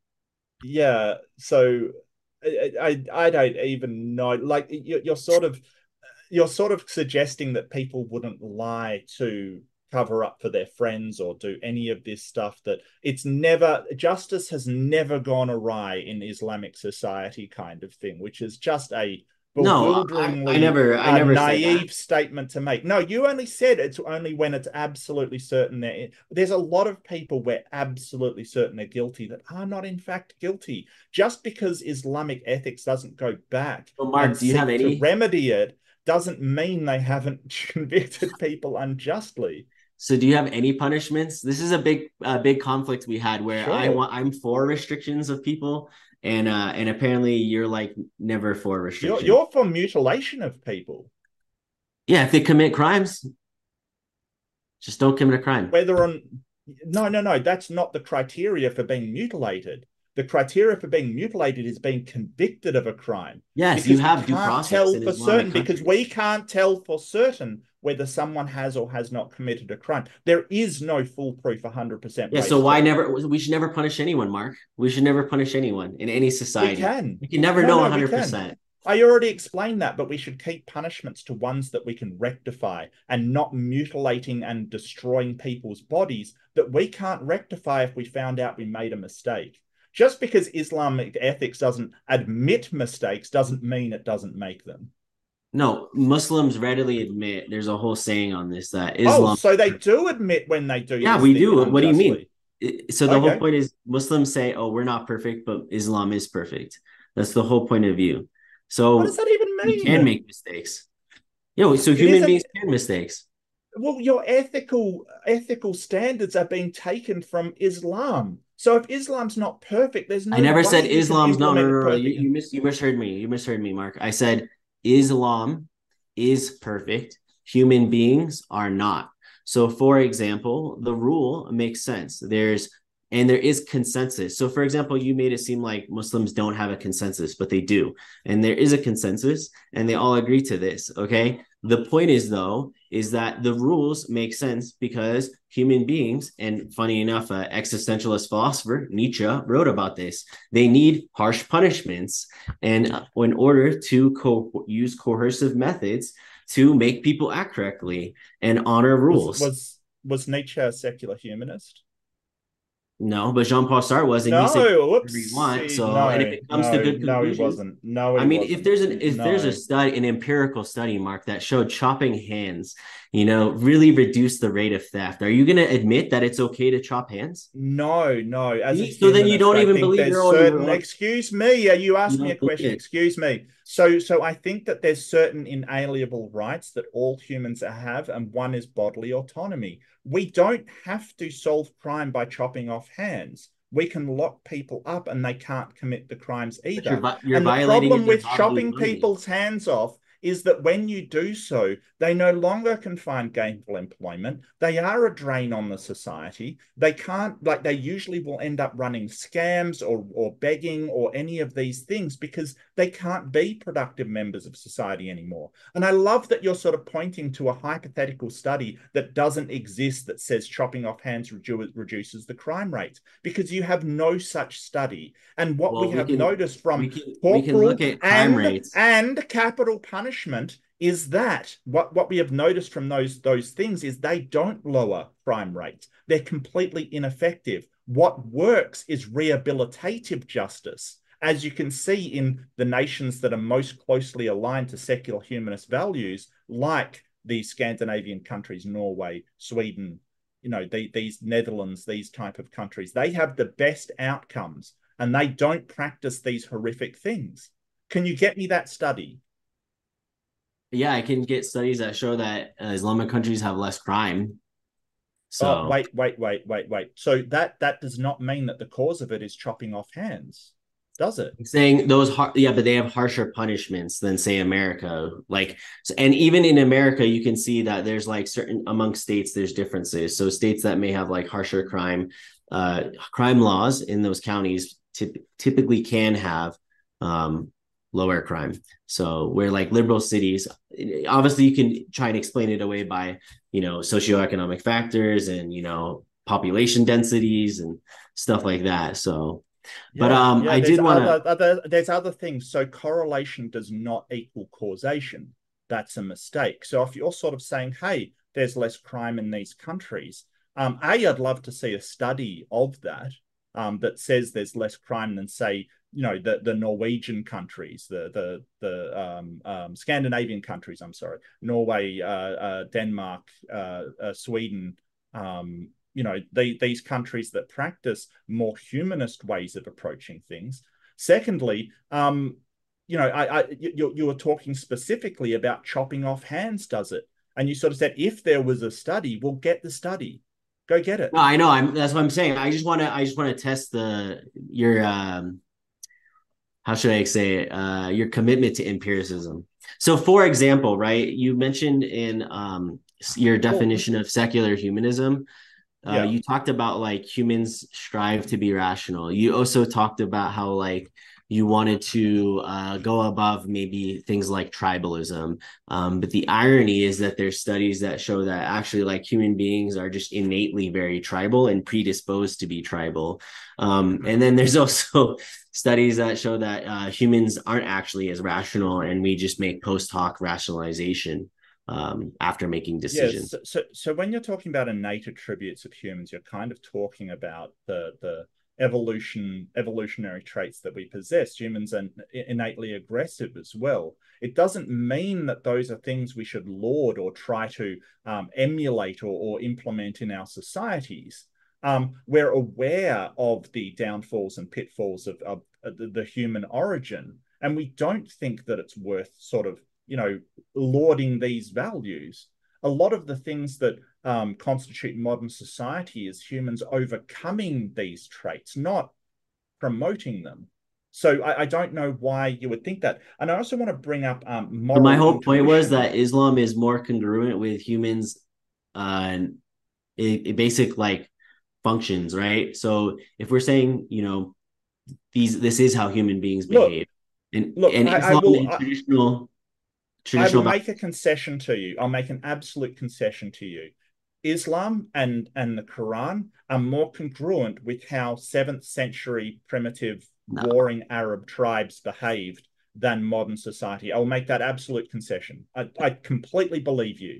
Yeah. So I, I, I don't even know. Like you're, you're sort of, you're sort of suggesting that people wouldn't lie to cover up for their friends or do any of this stuff. That it's never, justice has never gone awry in Islamic society, kind of thing, which is just a bewilderingly no, I, I never, I never naive statement to make. No, you only said it's only when it's absolutely certain that there's a lot of people we're absolutely certain they're guilty that are not in fact guilty. Just because Islamic ethics doesn't go back well, Mark, and do you seek have any to remedy it doesn't mean they haven't convicted people unjustly. So do you have any punishments? This is a big, uh, big conflict we had where Sure. I want, I'm for restrictions of people. And uh, and apparently you're like never for restriction. You're, you're for mutilation of people. Yeah, if they commit crimes, just don't commit a crime. Whether on no, no, no, that's not the criteria for being mutilated. The criteria for being mutilated is being convicted of a crime. Yes, because you have due process tell in for Islamic certain countries. because we can't tell for certain whether someone has or has not committed a crime. There is no foolproof one hundred percent. Yeah, so why never? We should never punish anyone, Mark. We should never punish anyone in any society. We can. You can never no, know no, one hundred percent. I already explained that, but we should keep punishments to ones that we can rectify and not mutilating and destroying people's bodies that we can't rectify if we found out we made a mistake. Just because Islamic ethics doesn't admit mistakes doesn't mean it doesn't make them. No, Muslims readily admit, there's a whole saying on this, that Islam... Oh, so they do admit when they do. Yeah, we do. What do you mean? So the okay. whole point is Muslims say, oh, we're not perfect, but Islam is perfect. That's the whole point of view. So what does that even mean? We can make mistakes. Yeah, so it human beings can mistakes. Well, your ethical ethical standards are being taken from Islam. So if Islam's not perfect, there's no. I never said Islam's no, no, no, no. You, you you mis you misheard me. You misheard me, Mark. I said Islam is perfect. Human beings are not. So, for example, the rule makes sense. There's and there is consensus. So, for example, you made it seem like Muslims don't have a consensus, but they do. And there is a consensus, and they all agree to this. Okay. The point is, though, is that the rules make sense because human beings, and funny enough, an existentialist philosopher, Nietzsche, wrote about this. They need harsh punishments, and in order to co- use coercive methods to make people act correctly and honor rules. Was was, was Nietzsche a secular humanist? No, but Jean-Paul Sartre was, and no, he said whoops, whatever you want. So, no, and if it comes no, to good conclusions, no, he wasn't. No, he I mean, wasn't. if there's an if no. there's a study, an empirical study, Mark, that showed chopping hands, you know, really reduced the rate of theft. Are you going to admit that it's okay to chop hands? No, no. As a so humanist, then you don't I even believe your own. Certain, excuse me, you asked you me a question. It. Excuse me. So, so I think that there's certain inalienable rights that all humans have, and one is bodily autonomy. We don't have to solve crime by chopping off hands. We can lock people up and they can't commit the crimes either. You're, you're and the problem with chopping money. people's hands off is that when you do so, they no longer can find gainful employment. They are a drain on the society. They can't, like, they usually will end up running scams or, or begging or any of these things because they can't be productive members of society anymore. And I love that you're sort of pointing to a hypothetical study that doesn't exist that says chopping off hands redu reduces the crime rate, because you have no such study. And what Well, we we have can, noticed from we can, we corporal can look at crime and, rates. and capital punishment is that what, what we have noticed from those, those things is they don't lower crime rates. They're completely ineffective. What works is rehabilitative justice. As you can see in the nations that are most closely aligned to secular humanist values, like the Scandinavian countries, Norway, Sweden, you know, the, these Netherlands, these type of countries, they have the best outcomes and they don't practice these horrific things. Can you get me that study? Yeah, I can get studies that show that uh, Islamic countries have less crime. So oh, wait, wait, wait, wait, wait. So that that does not mean that the cause of it is chopping off hands, does it? I'm saying those, yeah, but they have harsher punishments than say America. Like, and even in America, you can see that there's like certain among states, there's differences. So states that may have like harsher crime, uh, crime laws in those counties typ typically can have um, lower crime. So where like liberal cities, obviously you can try and explain it away by, you know, socioeconomic factors and, you know, population densities and stuff like that. So, but Yeah, um, yeah. I There's did want other, to, other there's other things. So correlation does not equal causation. That's a mistake. So if you're sort of saying, hey, there's less crime in these countries, um, A, I'd love to see a study of that, um, that says there's less crime than, say, you know, the the Norwegian countries, the the the um, um, Scandinavian countries. I'm sorry, Norway, uh, uh, Denmark, uh, uh, Sweden. Um, you know, the, these countries that practice more humanist ways of approaching things. Secondly, um, you know, I, I you, you were talking specifically about chopping off hands, does it? And you sort of said, if there was a study, we'll get the study. Go get it. no, I know. I'm that's what I'm saying. I just want to. I just want to test the your um. How should I say it? Uh, your commitment to empiricism. So, for example, right, you mentioned in um your definition Well, of secular humanism, uh, yeah. you talked about like humans strive to be rational. You also talked about how like you wanted to uh, go above maybe things like tribalism. Um, but the irony is that there's studies that show that actually like human beings are just innately very tribal and predisposed to be tribal. Um, and then there's also studies that show that uh, humans aren't actually as rational and we just make post hoc rationalization um, after making decisions. Yes. So, so, so when you're talking about innate attributes of humans, you're kind of talking about the the evolution evolutionary traits that we possess. Humans are innately aggressive as well. It doesn't mean that those are things we should laud or try to um, emulate or, or implement in our societies. Um, we're aware of the downfalls and pitfalls of, of, of the, the human origin, and we don't think that it's worth sort of, you know, lauding these values. A lot of the things that um, constitute modern society is humans overcoming these traits, not promoting them. So I, I don't know why you would think that. And I also want to bring up um, So my moral whole point was intuition. that Islam is more congruent with humans, uh, it, it basic like functions, right? So if we're saying, you know, these this is how human beings Look, behave, and look, and I, I Islam will. and I, traditional I will traditional make a concession to you. I'll make an absolute concession to you. Islam and, and the Quran are more congruent with how seventh century primitive no. warring Arab tribes behaved than modern society. I'll make that absolute concession. I, I completely believe you.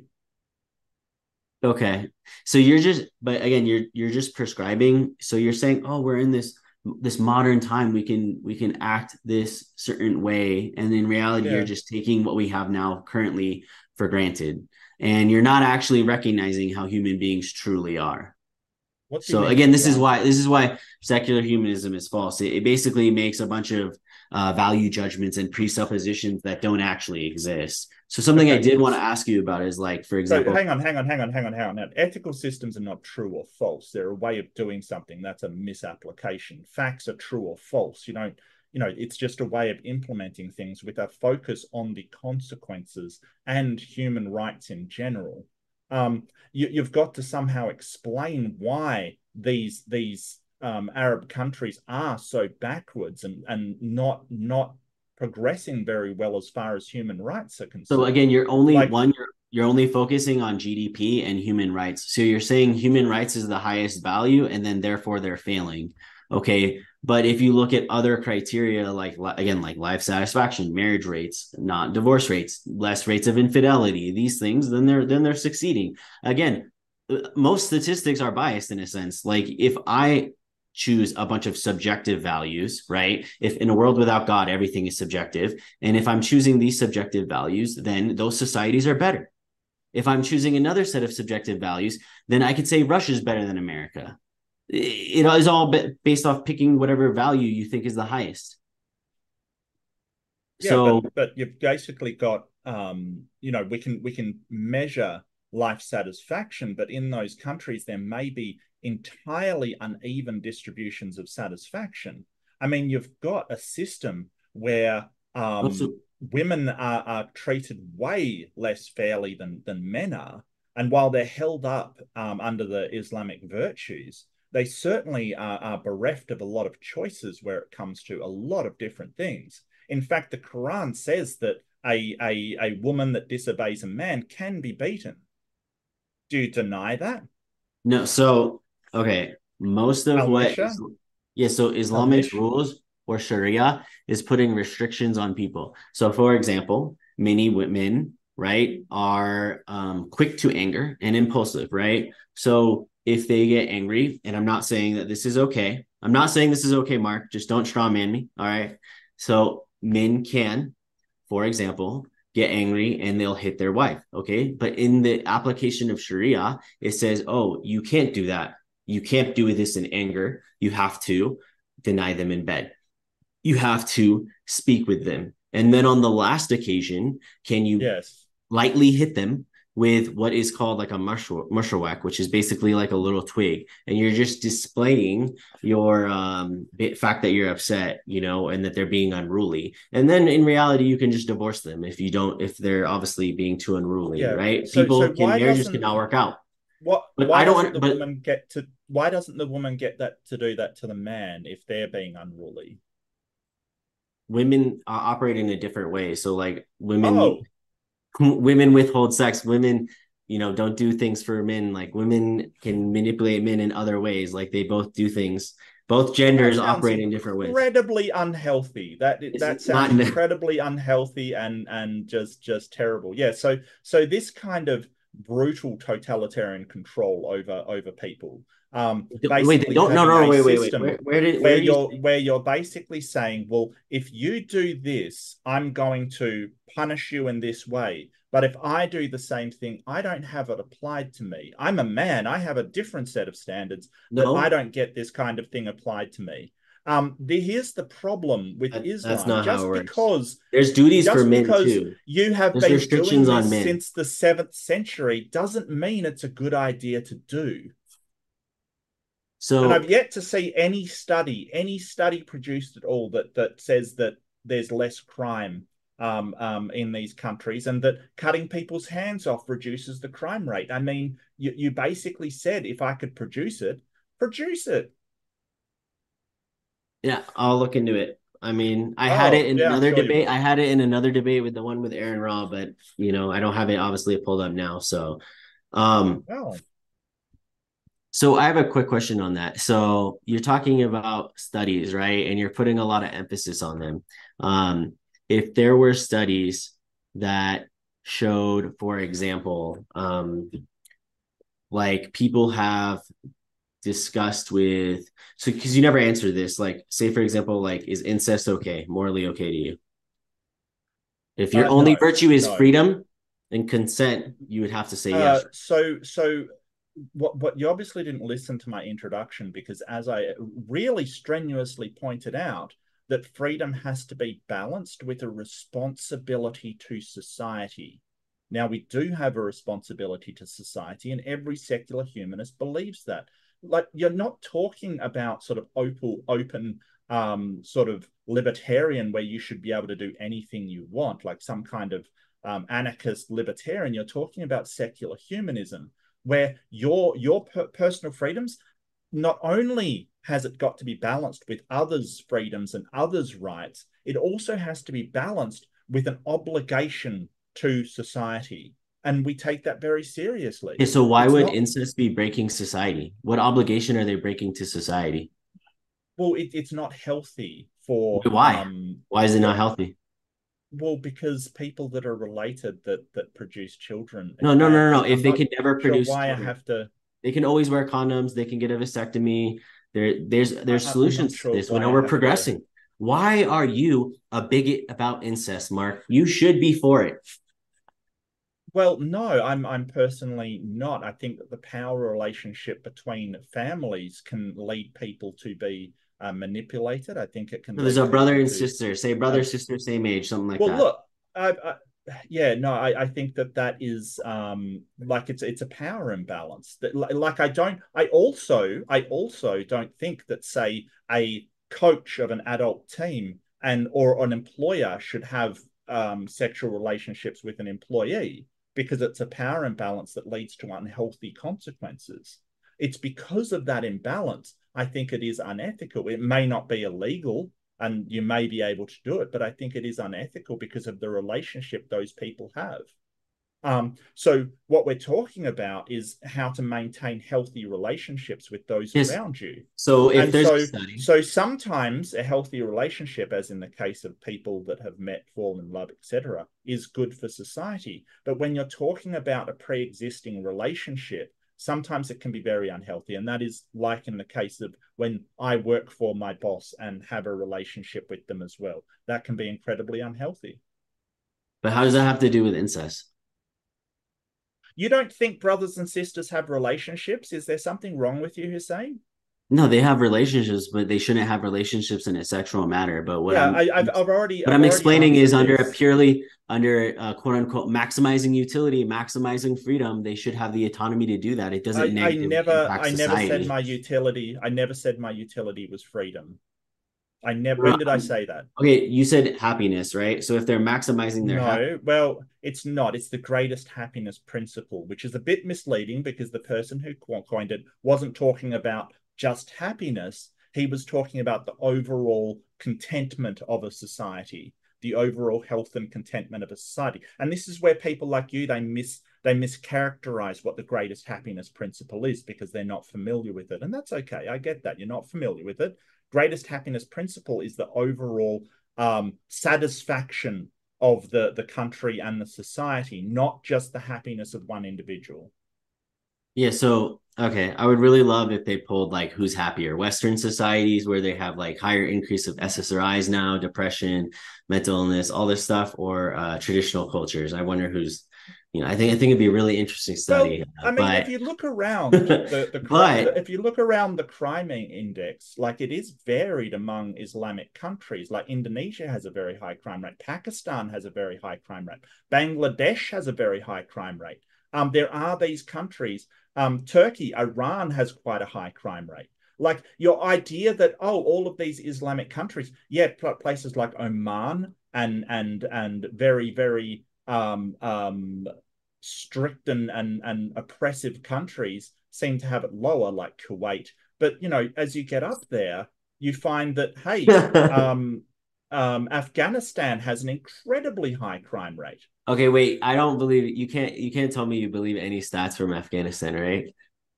Okay. So you're just, but again, you're you're just prescribing. So you're saying, oh, we're in this this modern time. We can we can act this certain way, and in reality, you're Yeah. just taking what we have now currently for granted, and you're not actually recognizing how human beings truly are. What do you So mean for again, this is why granted? this is why secular humanism is false. It, it basically makes a bunch of uh, value judgments and presuppositions that don't actually exist. So something I Okay. did want to ask you about is like, for So example, hang on, hang on, hang on, hang on, hang on. Now, ethical systems are not true or false. They're a way of doing something. That's a misapplication. Facts are true or false. You don't, you know, it's just a way of implementing things with a focus on the consequences and human rights in general. Um, you, you've got to somehow explain why these these um, Arab countries are so backwards and and not not progressing very well as far as human rights are concerned. So again, you're only Like, one, you're you're only focusing on G D P and human rights. So you're saying human rights is the highest value, and then therefore they're failing. Okay. But if you look at other criteria, like again, like life satisfaction, marriage rates, not divorce rates, less rates of infidelity, these things, then they're then they're succeeding. Again, most statistics are biased in a sense. Like if I choose a bunch of subjective values, right? If in a world without God, everything is subjective. And if I'm choosing these subjective values, then those societies are better. If I'm choosing another set of subjective values, then I could say Russia is better than America. It is all based off picking whatever value you think is the highest. Yeah, so, but, but you've basically got, um, you know, we can we can measure life satisfaction, but in those countries there may be entirely uneven distributions of satisfaction. I mean, you've got a system where um, also, women are, are treated way less fairly than than men are, and while they're held up um, under the Islamic virtues, they certainly are, are bereft of a lot of choices where it comes to a lot of different things. In fact, the Quran says that a, a, a woman that disobeys a man can be beaten. Do you deny that? no, so okay, most of what Alicia? is, yeah, so Islamic Alicia? rules or Sharia is putting restrictions on people. So, for example, many women, right, are um, quick to anger and impulsive, right? So, if they get angry, and I'm not saying that this is okay, I'm not saying this is okay, Mark, just don't straw man me, all right? So, men can, for example, get angry and they'll hit their wife. Okay. But in the application of Sharia, it says, oh, you can't do that. You can't do this in anger. You have to deny them in bed. You have to speak with them. And then on the last occasion, can you Yes. lightly hit them with what is called like a mushawak, which is basically like a little twig, and you're just displaying your um, fact that you're upset, you know, and that they're being unruly. And then in reality, you can just divorce them if you don't, if they're obviously being too unruly, Yeah. right? So People so can why marriages doesn't cannot work out. what But why I doesn't don't. the But woman get to why doesn't the woman get that to do that to the man if they're being unruly? women uh, operate in a different way. So like women, Oh, women withhold sex. Women, you know, don't do things for men. Like women can manipulate men in other ways. Like they both do things. Both that genders sounds operate in different ways. incredibly unhealthy. That It's that sounds not. incredibly unhealthy and and just just terrible. Yeah. So so this kind of brutal totalitarian control over over people, um, Wait, they basically don't. No, having no, no. a Wait, wait, wait. system Where, where did? where Where do you you're say? where you're basically saying, well, if you do this, I'm going to punish you in this way. But if I do the same thing, I don't have it applied to me. I'm a man. I have a different set of standards that I No, don't get this kind of thing applied to me. Um, the, here's the problem with that, that's Islam. not how it Just works. because There's duties for just men because too. you have There's been doing restrictions on this men. since the seventh century doesn't mean it's a good idea to do. And So I've yet to see any study, any study produced at all that that says that there's less crime um, um, in these countries and that cutting people's hands off reduces the crime rate. I mean, you, you basically said if I could produce it, produce it. yeah, I'll look into it. I mean, I had it Oh, in yeah, I'm another sure you debate. will. I had it in another debate with the one with Aaron Raw, but you know, I don't have it obviously pulled up now. So, um, Oh, so I have a quick question on that. So you're talking about studies, right? And you're putting a lot of emphasis on them. Um, if there were studies that showed, for example, um, like people have discussed with, so because you never answer this, like say for example, like is incest okay, morally okay to you? If your uh, only no, virtue is no. freedom and consent, you would have to say Uh, yes. so, so what, what you obviously didn't listen to my introduction because as I really strenuously pointed out, that freedom has to be balanced with a responsibility to society. Now, we do have a responsibility to society, and every secular humanist believes that. Like, you're not talking about sort of open, open um, sort of libertarian where you should be able to do anything you want, like some kind of um, anarchist libertarian. You're talking about secular humanism, where your your per personal freedoms, not only has it got to be balanced with others' freedoms and others' rights, it also has to be balanced with an obligation to society. And we take that very seriously. Yeah, so why It's would not, incest be breaking society? What obligation are they breaking to society? well, it, it's not healthy for Why? um Why is it for, not healthy? well, because people that are related that that produce children, No, it's no, bad no, for no. you. If I'm they not can never sure produce why I children, have to. they can always wear condoms. They can get a vasectomy. There, there's there's I, I'm not solutions to sure this. We why know I we're have to. progressing. Why are you a bigot about incest, Mark? You should be for it. Well, no, I'm I'm personally not. I think that the power relationship between families can lead people to be uh, manipulated. I think it can So there's lead a brother people and to sister. Say brother, um, sister, same age, something like well, that. look, I, I, yeah, no, I, I think that that is um, like it's it's a power imbalance. That like I don't. I also I also don't think that, say, a coach of an adult team and or an employer should have um, sexual relationships with an employee, because it's a power imbalance that leads to unhealthy consequences. It's because of that imbalance I think it is unethical. It may not be illegal, and you may be able to do it, but I think it is unethical because of the relationship those people have. Um, so what we're talking about is how to maintain healthy relationships with those Yes. around you. So if And there's a so, study, so sometimes a healthy relationship, as in the case of people that have met, fallen in love, et cetera, is good for society. But when you're talking about a pre-existing relationship, sometimes it can be very unhealthy. And that is like in the case of when I work for my boss and have a relationship with them as well. That can be incredibly unhealthy. but how does that have to do with incest? You don't think brothers and sisters have relationships? Is there something wrong with you, Hussein? No, they have relationships, but they shouldn't have relationships in a sexual manner. But what Yeah, I'm I, I've, I've already, what I've I'm already explaining is answered under a this. purely under uh, quote unquote maximizing utility, maximizing freedom, they should have the autonomy to do that. It doesn't I, I negatively never, impact I never said society. my utility. I never said my utility was freedom. I never. When did I say that? Okay, you said happiness, right? So if they're maximizing their happiness, No, well, it's not. It's the greatest happiness principle, which is a bit misleading because the person who coined it wasn't talking about just happiness. He was talking about the overall contentment of a society, the overall health and contentment of a society. And this is where people like you, they miss they mischaracterize what the greatest happiness principle is because they're not familiar with it. And that's okay. I get that. You're not familiar with it. Greatest happiness principle is the overall um, satisfaction of the, the country and the society, not just the happiness of one individual. yeah, so okay, I would really love if they pulled like who's happier, Western societies where they have like higher increase of S S R Is now, depression, mental illness, all this stuff, or uh, traditional cultures. I wonder who's, you know, I think I think it'd be a really interesting Well, study, uh, I mean, if but you look around the the, but the if you look around the crime index, like it is varied among Islamic countries. Like Indonesia has a very high crime rate, Pakistan has a very high crime rate, Bangladesh has a very high crime rate. Um, there are these countries. Um, Turkey, Iran has quite a high crime rate. Like your idea that, oh, all of these Islamic countries, yeah, places like Oman and and and very very um um strict and, and, and oppressive countries seem to have it lower, like Kuwait. But, you know, as you get up there, you find that, hey, um, um, Afghanistan has an incredibly high crime rate. okay, wait, I don't believe it. You can't you can't tell me you believe any stats from Afghanistan, right?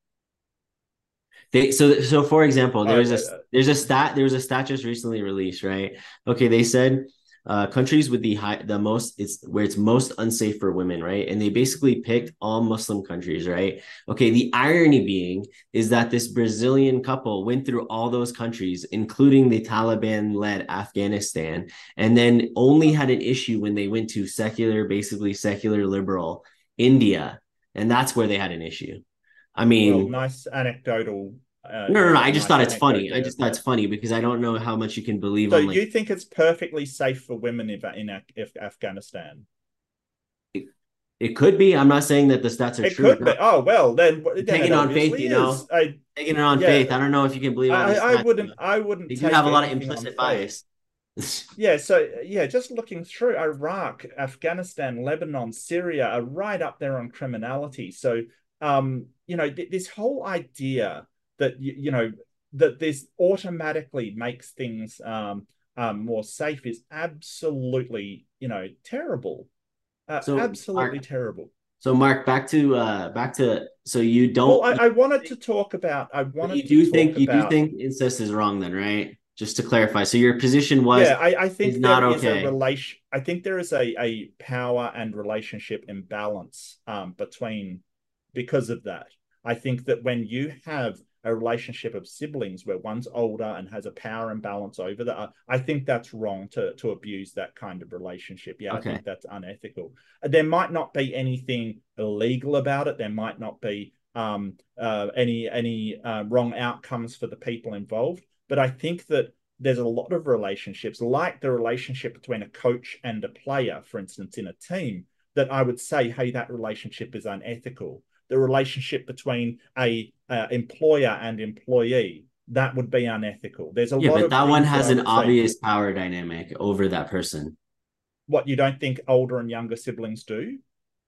They so so for example, Uh, there's a uh, there's a stat there was a stat just recently released, right? Okay, they said uh, countries with the high the most it's where it's most unsafe for women, right? And they basically picked all Muslim countries, right? Okay, the irony being is that this Brazilian couple went through all those countries, including the Taliban-led Afghanistan, and then only had an issue when they went to secular, basically secular liberal India, and that's where they had an issue. I well, mean, nice anecdotal. Uh, no, no, no. I just nice thought it's anecdote funny. I there. just thought it's funny because I don't know how much you can believe So on like you think it's perfectly safe for women in, in Afghanistan? It could be. I'm not saying that the stats are It true or could be. not. Oh well, then then Taking it it on faith, obviously you is. know, I taking it on yeah. faith. I don't know if you can believe all I these I stats, wouldn't but I wouldn't they do take have a lot of anything on implicit faith. bias. Yeah, so yeah, just looking through Iraq, Afghanistan, Lebanon, Syria are right up there on criminality. So, um, you know, th this whole idea that you, you know that this automatically makes things um, um, more safe is absolutely, you know, terrible. Uh, So, absolutely Mark, terrible. so Mark, back to uh back to so you Well, don't I, you I wanted to think, talk about I but you wanted to do talk think you do about think incest is wrong then, right? Just to clarify. So your position was yeah, I, I is think not there is a okay. relation. I think there is a, a power and relationship imbalance um, between because of that. I think that when you have a relationship of siblings where one's older and has a power imbalance over that, I think that's wrong to to abuse that kind of relationship. Yeah, I Okay. think that's unethical. There might not be anything illegal about it. There might not be um, uh, any any uh, wrong outcomes for the people involved. But I think that there's a lot of relationships, like the relationship between a coach and a player, for instance, in a team, that I would say, hey, that relationship is unethical. The relationship between a uh, employer and employee, that would be unethical. There's a Yeah, lot but of that one things that has I an would say. obvious power dynamic over that person. What, you don't think older and younger siblings do?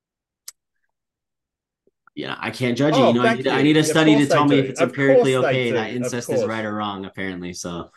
Yeah, I can't judge it. You Oh, know, I thank need I you. need a Of study to course they tell me if do. it's Of empirically course they okay that do. Of incest is right course. or wrong, apparently. So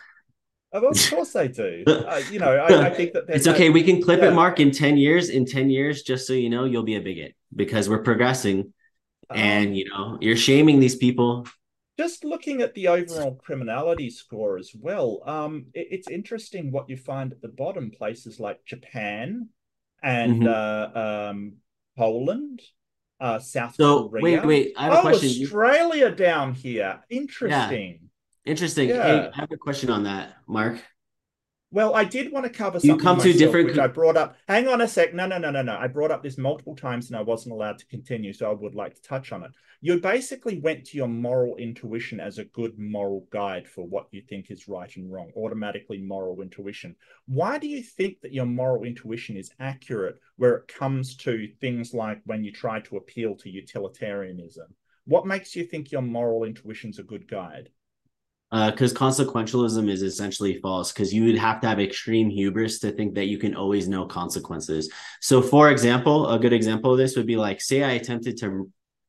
Of course they do. Uh, you know, I, I think that it's there's okay. that. We can clip it, Yeah. Mark, in ten years. In ten years, just so you know, you'll be a bigot because we're progressing and Um, you know, you're shaming these people. just looking at the overall criminality score as well, um, it, it's interesting what you find at the bottom. Places like Japan and Mhm. uh, um, Poland, uh, South So wait, Korea. wait, I have a Oh, question. You, Australia down here. yeah, Interesting. interesting. Hey, Yeah. I have a question on that, Mark. Well, I did want to cover You something come to myself, different. which I brought up. Hang on a sec. No, no, no, no, no. I brought up this multiple times and I wasn't allowed to continue, so I would like to touch on it. You basically went to your moral intuition as a good moral guide for what you think is right and wrong, automatically moral intuition. Why do you think that your moral intuition is accurate where it comes to things like when you try to appeal to utilitarianism? What makes you think your moral intuition's a good guide? Because uh, consequentialism is essentially false because you would have to have extreme hubris to think that you can always know consequences. So, for example, a good example of this would be like, say I attempted to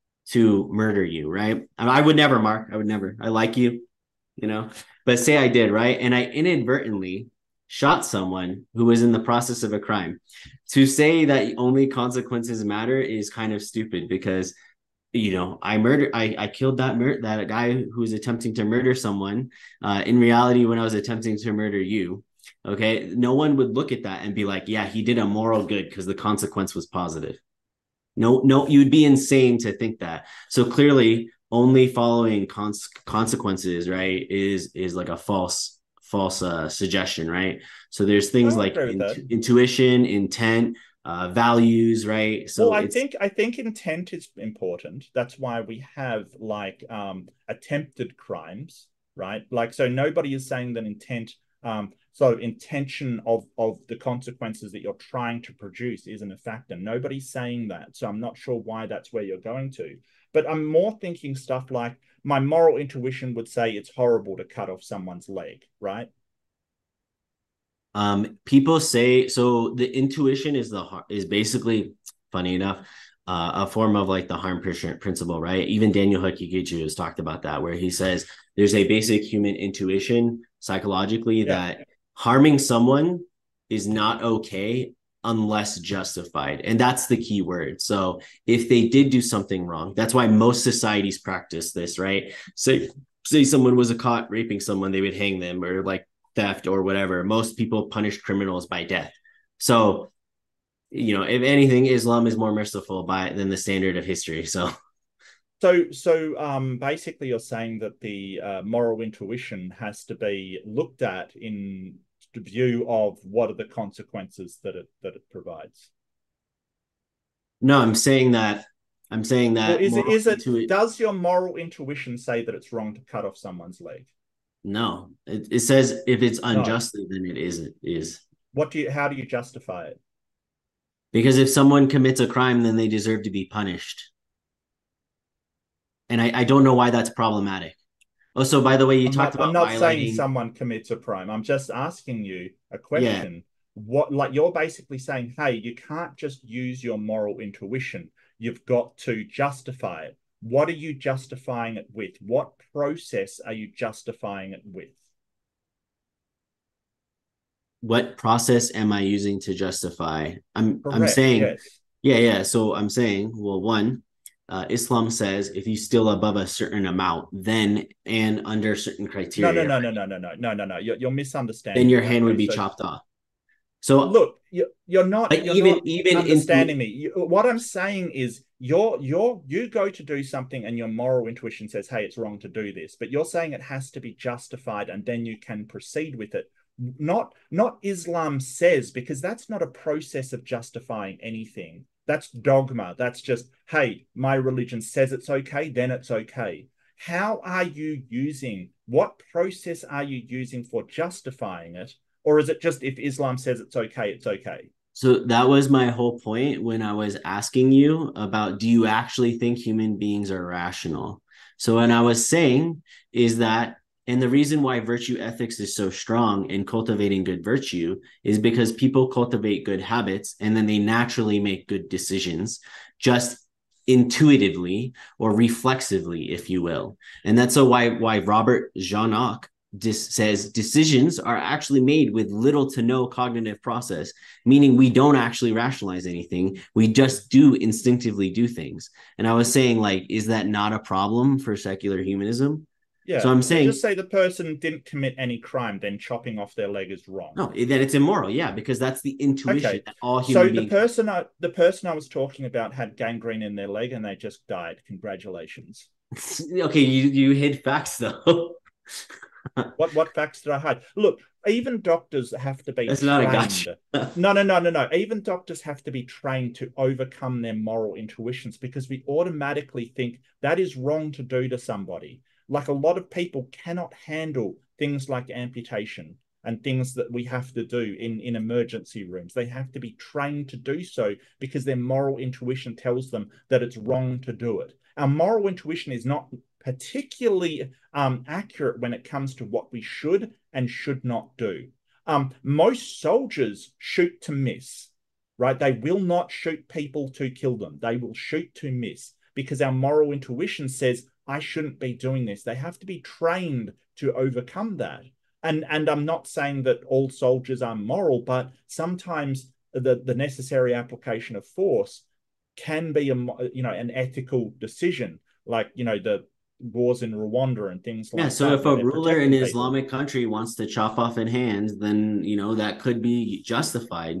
to murder you, right? I, mean, I would never, Mark. I would never. I like you, you know, but say I did, right? And I inadvertently shot someone who was in the process of a crime. To say that only consequences matter is kind of stupid because you know, I murdered, I, I killed that mur- that guy who was attempting to murder someone. Uh, in reality, when I was attempting to murder you, okay, no one would look at that and be like, yeah, he did a moral good because the consequence was positive. No, no, you'd be insane to think that. So clearly, only following cons- consequences, right, is is like a false false uh, suggestion, right? So there's things I like agree with in- that. intuition, intent, uh, values, right? Well, So I it's think I think intent is important. That's why we have like um, attempted crimes, right? Like, so nobody is saying that intent, um, so intention of of the consequences that you're trying to produce isn't a factor. Nobody's saying that. So I'm not sure why that's where you're going to. But I'm more thinking stuff like my moral intuition would say it's horrible to cut off someone's leg, right? Um, people say so. The intuition is the is basically funny enough uh, a form of like the harm principle, right? Even Daniel Haqiqatjou has talked about that, where he says there's a basic human intuition psychologically Yeah. that harming someone is not okay unless justified, and that's the key word. So if they did do something wrong, that's why most societies practice this, right? Say say someone was caught raping someone, they would hang them or like theft or whatever. Most people punish criminals by death. So, you know, if anything, Islam is more merciful by than the standard of history. So, So, so um, basically, you're saying that the uh, moral intuition has to be looked at in view of what are the consequences that it that it provides. no, I'm saying that I'm saying Or that is it moral is it intuition. does your moral intuition say that it's wrong to cut off someone's leg? No, it, it says if it's No. unjustly, then it is. It is. What do you? How do you justify it? Because if someone commits a crime, then they deserve to be punished. And I, I don't know why that's problematic. Oh, so by the way, you I'm talked not I'm about not saying violating. someone commits a crime. I'm just asking you a Yeah. question. What, like, you're basically saying, hey, you can't just use your moral intuition. You've got to justify it. What are you justifying it with? What process are you justifying it with? What process am I using to justify? I'm I'm Correct. saying, Yes. yeah, yeah. So I'm saying, well, one, uh, Islam says if you steal above a certain amount, then and under certain No, no, criteria, no, no, no, no, no, no, no, no. You're, you're then misunderstanding your me. hand would Okay. be So chopped off. So, look, you're, you're not but you're even not even into understanding me. You, what I'm saying is you're you're you go to do something and your moral intuition says, hey, it's wrong to do this, but you're saying it has to be justified and then you can proceed with it. Not not Islam says, because that's not a process of justifying anything. That's dogma. That's just, hey, my religion says it's okay, then it's okay. How are you using, what process are you using for justifying it? Or is it just, if Islam says it's okay, it's okay? So that was my whole point when I was asking you about, do you actually think human beings are rational? So what I was saying is that, and the reason why virtue ethics is so strong in cultivating good virtue is because people cultivate good habits and then they naturally make good decisions, just intuitively or reflexively, if you will. And that's so why why Robert Janock dis- says decisions are actually made with little to no cognitive process, meaning we don't actually rationalize anything. We just do instinctively do things. And I was saying, like, is that not a problem for secular humanism? So Yeah. I'm So just saying, say the person didn't commit any crime, then chopping off their leg is wrong. no, that it's immoral. Yeah, because that's the intuition Okay. that all So human the beings. person I the person I was talking about had gangrene in their leg and they just died. Congratulations. Okay, you you hid facts though. What what facts did I hide? Look, even doctors have to be That's not a gotcha. trained. No, no, no, no, no. Even doctors have to be trained to overcome their moral intuitions, because we automatically think that is wrong to do to somebody. Like, a lot of people cannot handle things like amputation and things that we have to do in, in emergency rooms. They have to be trained to do so because their moral intuition tells them that it's wrong to do it. Our moral intuition is not particularly um, accurate when it comes to what we should and should not do. Um, most soldiers shoot to miss, right? They will not shoot people to kill them. They will shoot to miss because our moral intuition says, I shouldn't be doing this. They have to be trained to overcome that. And, and I'm not saying that all soldiers are moral, but sometimes the, the necessary application of force can be a, you know, an ethical decision, like, you know, the wars in Rwanda and things Yeah, like so that, if where a they're ruler in protecting an people. Islamic country wants to chop off a hand, then you know that could be justified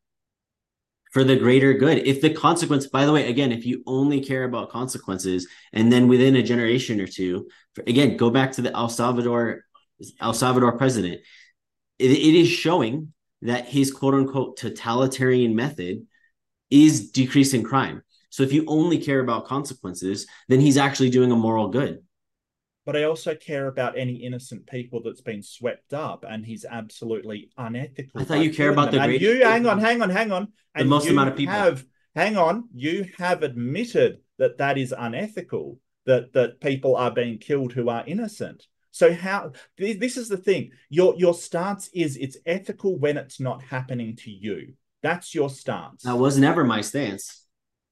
for the greater good. If the consequence, by the way, again, if you only care about consequences, and then within a generation or two, again, go back to the El Salvador El Salvador president. It, it is showing that his quote unquote totalitarian method is decreasing crime. So if you only care about consequences, then he's actually doing a moral good. But I also care about any innocent people that's been swept up, and he's absolutely I unethical thought by you care killing about them. the And greatest you, good hang on, for hang on, hang on, the and most amount you of people. have, hang on, you have admitted that that is unethical, that that people are being killed who are innocent. So how, this is the thing. Your your stance is it's ethical when it's not happening to you. That's your That stance. was never my stance.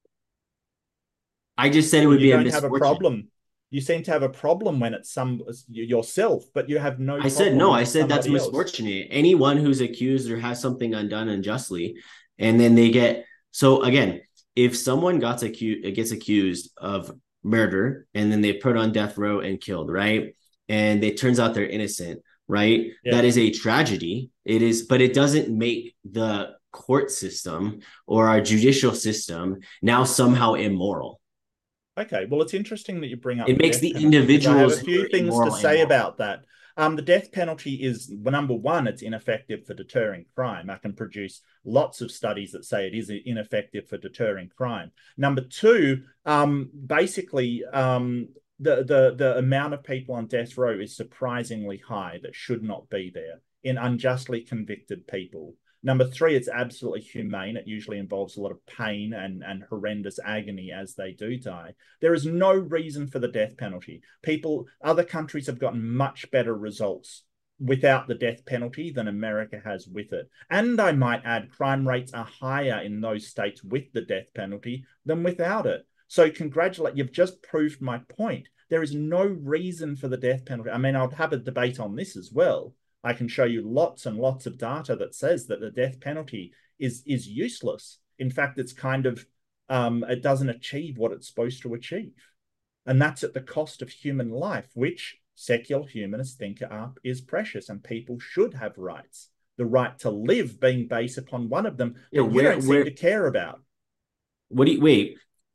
I just said it But would you be a don't have a misfortune. problem. You seem to have a problem when it's some yourself, but you have no I said problem no. when I it's said that's somebody else. misfortunate. Anyone who's accused or has something undone unjustly, and then they get so again, if someone got accused gets accused of murder and then they put on death row and killed, right? And it turns out they're innocent, right? That Yes. is a tragedy. It is, but it doesn't make the court system or our judicial system now somehow immoral. Okay, well, it's interesting that you bring up It the makes death the penalty, because I have a individuals who few are things to immoral say immoral. about that. Um, the death penalty is, well, number one, it's ineffective for deterring crime. I can produce lots of studies that say it is ineffective for deterring crime. Number two, um, basically, um, the, the, the amount of people on death row is surprisingly high that should not be there in unjustly convicted people. Number three, it's absolutely humane. It usually involves a lot of pain and, and horrendous agony as they do die. There is no reason for the death penalty. People, other countries have gotten much better results without the death penalty than America has with it. And I might add, crime rates are higher in those states with the death penalty than without it. So congratulate, you've just proved my point. There is no reason for the death penalty. I mean, I'll have a debate on this as well. I can show you lots and lots of data that says that the death penalty is, is useless. In fact, it's kind of, um, it doesn't achieve what it's supposed to achieve. And that's at the cost of human life, which secular humanists think up is precious, and people should have rights. The right to live being based upon one of them that yeah, where, you don't where, seem to care about. What do you, wait,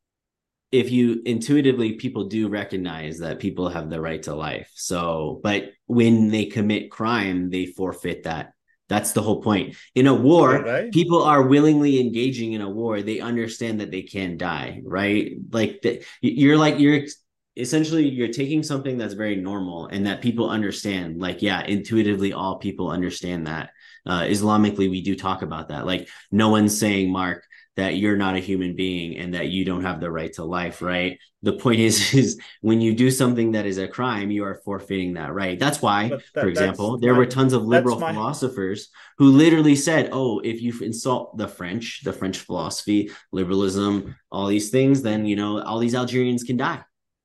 if you intuitively, people do recognize that people have the right to life. So, but when they commit crime, they forfeit that. That's the whole point. In a war, right. People are willingly engaging in a war. They understand that they can die, right? Like the, you're like, you're essentially, you're taking something that's very normal and that people understand. Like, yeah, intuitively, all people understand that. Uh, Islamically, we do talk about that. Like, no one's saying, Mark, that you're not a human being and that you don't have the right to life, right? The point is, is when you do something that is a crime, you are forfeiting that right. That's why, that, for example, there my, were tons of liberal my... philosophers who literally said, oh, if you insult the French, the French philosophy, liberalism, all these things, then, you know, all these Algerians can die.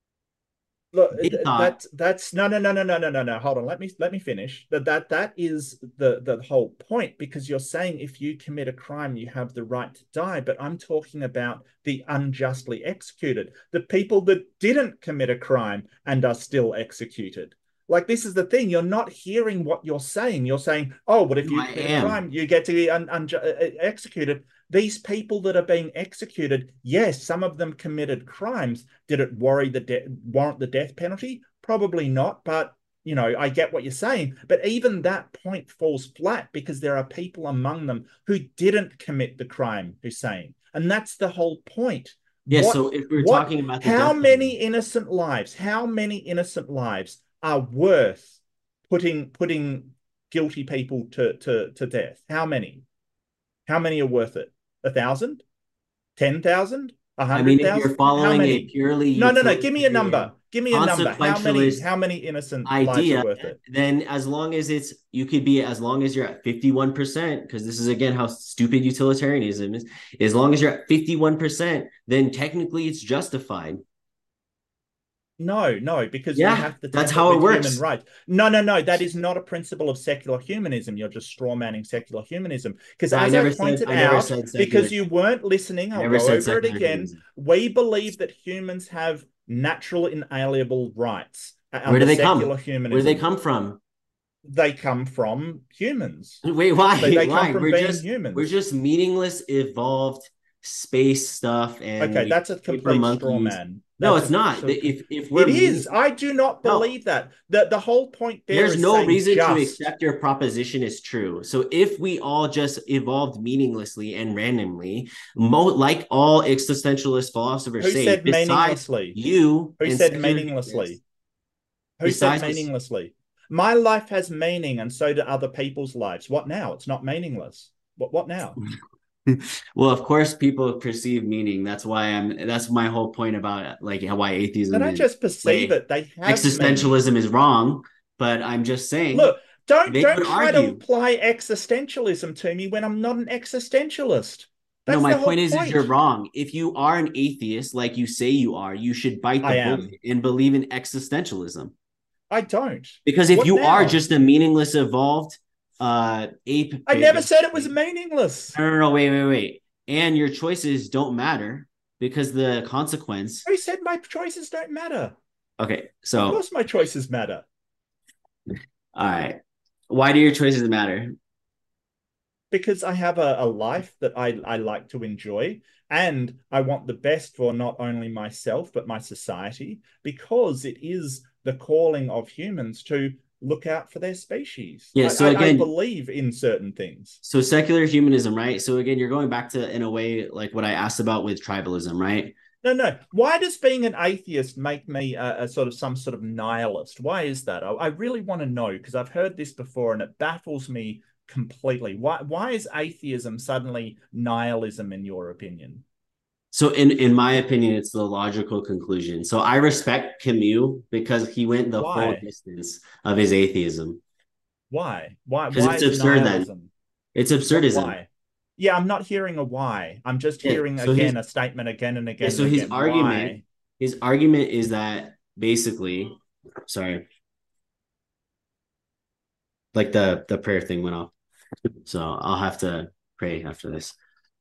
Look, thought, that that's no no no no no no no no. Hold on, let me let me finish. That that that is the the whole point, because you're saying if you commit a crime, you have the right to die. But I'm talking about the unjustly executed, the people that didn't commit a crime and are still executed. Like, this is the thing. You're not hearing what you're saying. You're saying, oh, but if you commit a crime, you get to be un, un, executed. These people that are being executed, yes, some of them committed crimes. Did it worry the de- warrant the death penalty? Probably not, but, you know, I get what you're saying. But even that point falls flat because there are people among them who didn't commit the crime, Hussein. And that's the whole point. Yeah, what, so if we're what, talking about... The how many penalty. innocent lives, how many innocent lives are worth putting putting guilty people to, to, to death? How many? How many are worth it? A thousand? Ten thousand? A hundred thousand? I mean, if you're following a purely no, no, no. Give me a number. Give me a number. How many? How many innocent idea, lives are worth it? Then, as long as it's, you could be as long as you're at fifty-one percent, because this is again how stupid utilitarianism is. As long as you're at fifty-one percent, then technically it's justified. No, no, because yeah, you have to that's how it works. Human rights. No, no, no, that is not a principle of secular humanism. You're just straw manning secular humanism. Because as I, I pointed said, I out, because you weren't listening, I'll go over it again. Humanism. We believe that humans have natural inalienable rights. Where do they come? Humanism. Where do they come from? They come from humans. Wait, why? They, they why? come from we're being just, humans. We're just meaningless, evolved space stuff. And okay, that's a complete straw man. No, That's it's not. So, if if we're it is, I do not believe no. that. The the whole point there there's is no reason just. to accept your proposition is true. So if we all just evolved meaninglessly and randomly, mo- like all existentialist philosophers Who say, said meaninglessly? You who said meaninglessly? Who besides said meaninglessly? My life has meaning, and so do other people's lives. What now? It's not meaningless. What what now? Well, of course, people perceive meaning. That's why I'm. That's my whole point about like why atheism. They don't is, just perceive like, it; they have existentialism meaning. is wrong. But I'm just saying. Look, don't don't try argue. to apply existentialism to me when I'm not an existentialist. That's no, my point, point is, point is you're wrong. If you are an atheist, like you say you are, you should bite the I bullet am. and believe in existentialism. I don't. Because if what you now? are just a meaningless, evolved uh, ape, I never said it was meaningless. No, no, no, wait, wait, wait. And your choices don't matter because the consequence. Who said my choices don't matter? Okay, so of course my choices matter. All right. Why do your choices matter? Because I have a, a life that I, I like to enjoy, and I want the best for not only myself, but my society, because it is the calling of humans to look out for their species. Yeah, so I, again, I believe in certain things. So secular humanism, right? So again, you're going back to, in a way, like what I asked about with tribalism, right? No, no. Why does being an atheist make me a, a sort of some sort of nihilist? Why is that? I, I really want to know, because I've heard this before and it baffles me completely. Why why is atheism suddenly nihilism in your opinion? So in in my opinion, it's the logical conclusion. So I respect Camus because he went the full Why? distance of his atheism. Why? Why Because why it's is it absurd then. nihilism? It's What absurdism. why? Yeah, I'm not hearing a why. I'm just Yeah. hearing So his again a statement again and yeah, again and so his again. argument, Why? his argument is that basically, sorry, like the the prayer thing went off. So I'll have to pray after this.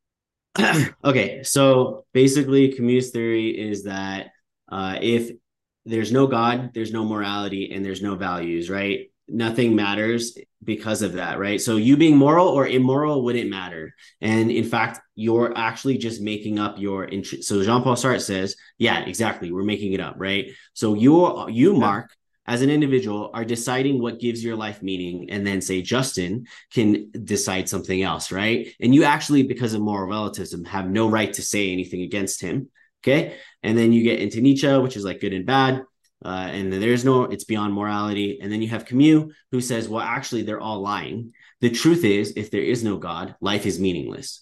Okay, so basically, Camus' theory is that uh, if there's no God, there's no morality, and there's no values, right? Nothing matters because of that, right? So you being moral or immoral wouldn't matter. And in fact, you're actually just making up your int- so Jean-Paul Sartre says, yeah, exactly, we're making it up, right? So you you Yeah. Mark as an individual are deciding what gives your life meaning, and then say Justin can decide something else, right? And you actually, because of moral relativism, have no right to say anything against him. Okay. And then you get into Nietzsche, which is like good and bad. Uh, and then there's no, it's beyond morality. And then you have Camus, who says, well, actually, they're all lying. The truth is, if there is no God, life is meaningless.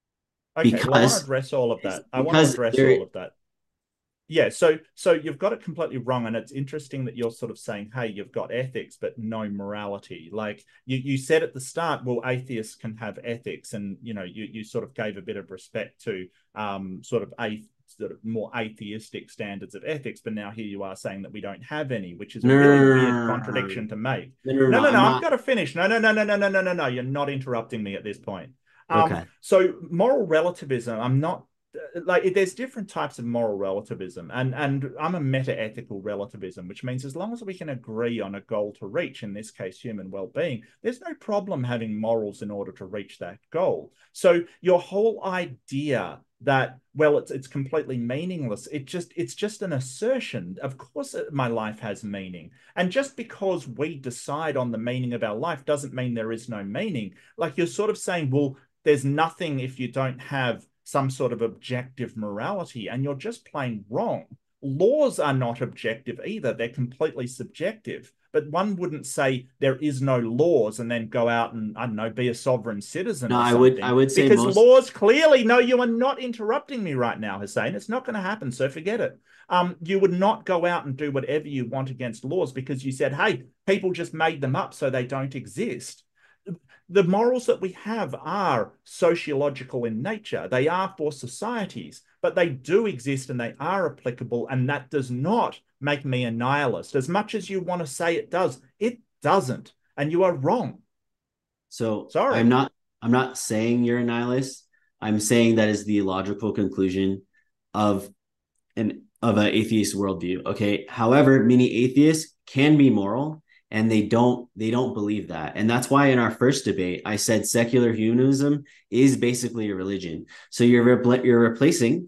Okay, well, I want to Because address all of that. I want to because address there all of that. Yeah, so so you've got it completely wrong, and it's interesting that you're sort of saying, hey, you've got ethics but no morality. Like you you said at the start, well, atheists can have ethics, and you know, you you sort of gave a bit of respect to um sort of a sort of more atheistic standards of ethics, but now here you are saying that we don't have any, which is a no, really no, weird no, contradiction to make. no, no, no, No, no, no, I'm no, I've not. got to finish. No, no, no, no, no, no, no, no, no. You're not interrupting me at this point. Um, Okay. so moral relativism, I'm not like there's different types of moral relativism, and and I'm a meta-ethical relativism, which means as long as we can agree on a goal to reach, in this case human well-being, there's no problem having morals in order to reach that goal. So your whole idea that, well, it's it's completely meaningless, it just it's just an assertion. Of course my life has meaning, and just because we decide on the meaning of our life doesn't mean there is no meaning. Like you're sort of saying, well, there's nothing if you don't have some sort of objective morality, and you're just plain wrong. Laws are not objective either. They're completely subjective. But one wouldn't say there is no laws and then go out and, I don't know, be a sovereign citizen No, or I would, something. I would say Because most. laws clearly, no, you are not interrupting me right now, Hussein. It's not going to happen, so forget it. Um, you would not go out and do whatever you want against laws because you said, hey, people just made them up so they don't exist. The morals that we have are sociological in nature. They are for societies, but they do exist and they are applicable. And that does not make me a nihilist. As much as you want to say it does, it doesn't. And you are wrong. So I'm Sorry. not, I'm not saying you're a nihilist. I'm saying that is the logical conclusion of an of an atheist worldview. Okay. However, many atheists can be moral, and they don't they don't believe that. And that's why in our first debate I said secular humanism is basically a religion. So you're repl- you're replacing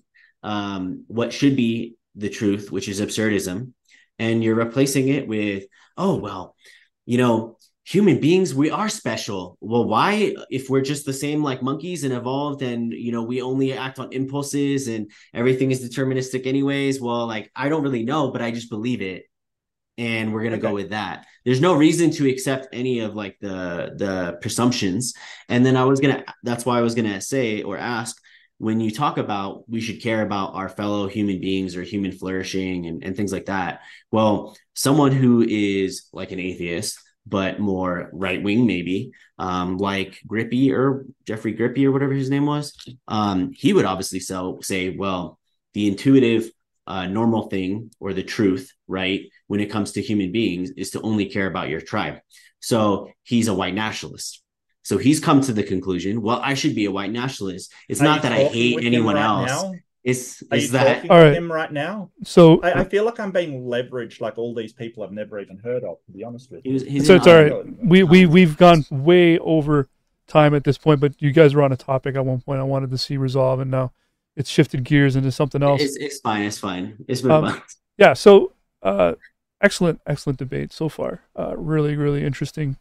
um, what should be the truth, which is absurdism, and you're replacing it with, oh well, you know, human beings, we are special. Well, why? If we're just the same like monkeys and evolved, and you know, we only act on impulses and everything is deterministic anyways. Well, like I don't really know, but I just believe it, and we're gonna Okay. go with that. There's no reason to accept any of like the the presumptions. And then I was gonna that's why I was gonna say or ask, when you talk about we should care about our fellow human beings or human flourishing and, and things like that. Well, someone who is like an atheist, but more right wing, maybe, um, like Grippy or Jeffrey Grippy or whatever his name was, um, he would obviously so, say, well, the intuitive uh, normal thing or the truth, right, when it comes to human beings is to only care about your tribe. So he's a white nationalist. So he's come to the conclusion, well, I should be a white nationalist. It's Are you not that I talking hate with him anyone right else. now? It's, Are it's you that. talking All with right. him right now? So I, I feel like I'm being leveraged like all these people I've never even heard of, to be honest with He you. was, he's so an it's all right. audience. We we we've gone way over time at this point, but you guys were on a topic at one point I wanted to see resolve, and now it's shifted gears into something else. It's, it's fine. It's fine. It's been Um, fun. yeah. So uh, excellent, excellent debate so far. Uh, really, really interesting.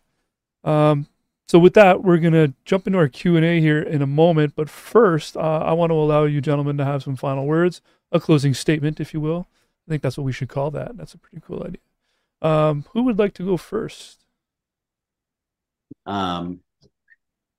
Um, so with that, we're gonna jump into our Q and A here in a moment. But first, uh, I want to allow you gentlemen to have some final words, a closing statement, if you will. I think that's what we should call that. That's a pretty cool idea. Um, who would like to go first? Um,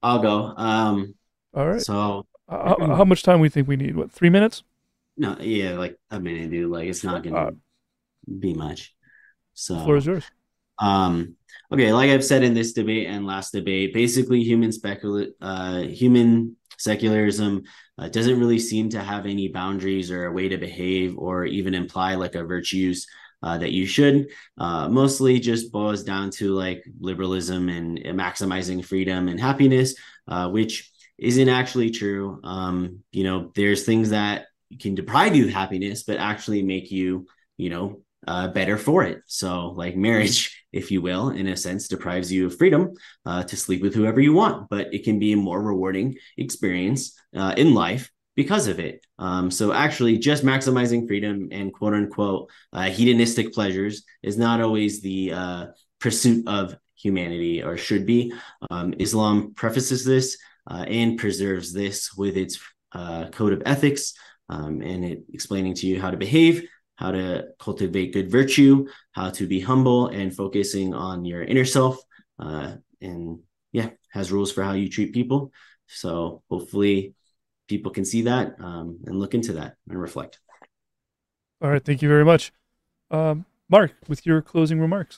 I'll go. Um, All right. so Uh, how, how much time we think we need? What, three minutes? no, yeah, like a minute, dude. Like it's not Uh, gonna be much. the floor is So, yours. um, okay, like I've said in this debate and last debate, basically human specula uh, human secularism uh, doesn't really seem to have any boundaries or a way to behave or even imply like a virtues uh, that you should. Uh, mostly just boils down to like liberalism and maximizing freedom and happiness, uh, which isn't actually true. Um, you know, there's things that can deprive you of happiness, but actually make you, you know, uh, better for it. So, like marriage, if you will, in a sense, deprives you of freedom uh, to sleep with whoever you want, but it can be a more rewarding experience uh, in life because of it. Um, so, actually, just maximizing freedom and quote unquote uh, hedonistic pleasures is not always the uh, pursuit of humanity or should be. Um, Islam prefaces this uh, and preserves this with its uh, code of ethics um, and it explaining to you how to behave, how to cultivate good virtue, how to be humble and focusing on your inner self. Uh, and yeah, has rules for how you treat people. So hopefully people can see that um, and look into that and reflect. All right. Thank you very much. Um, Mark, with your closing remarks.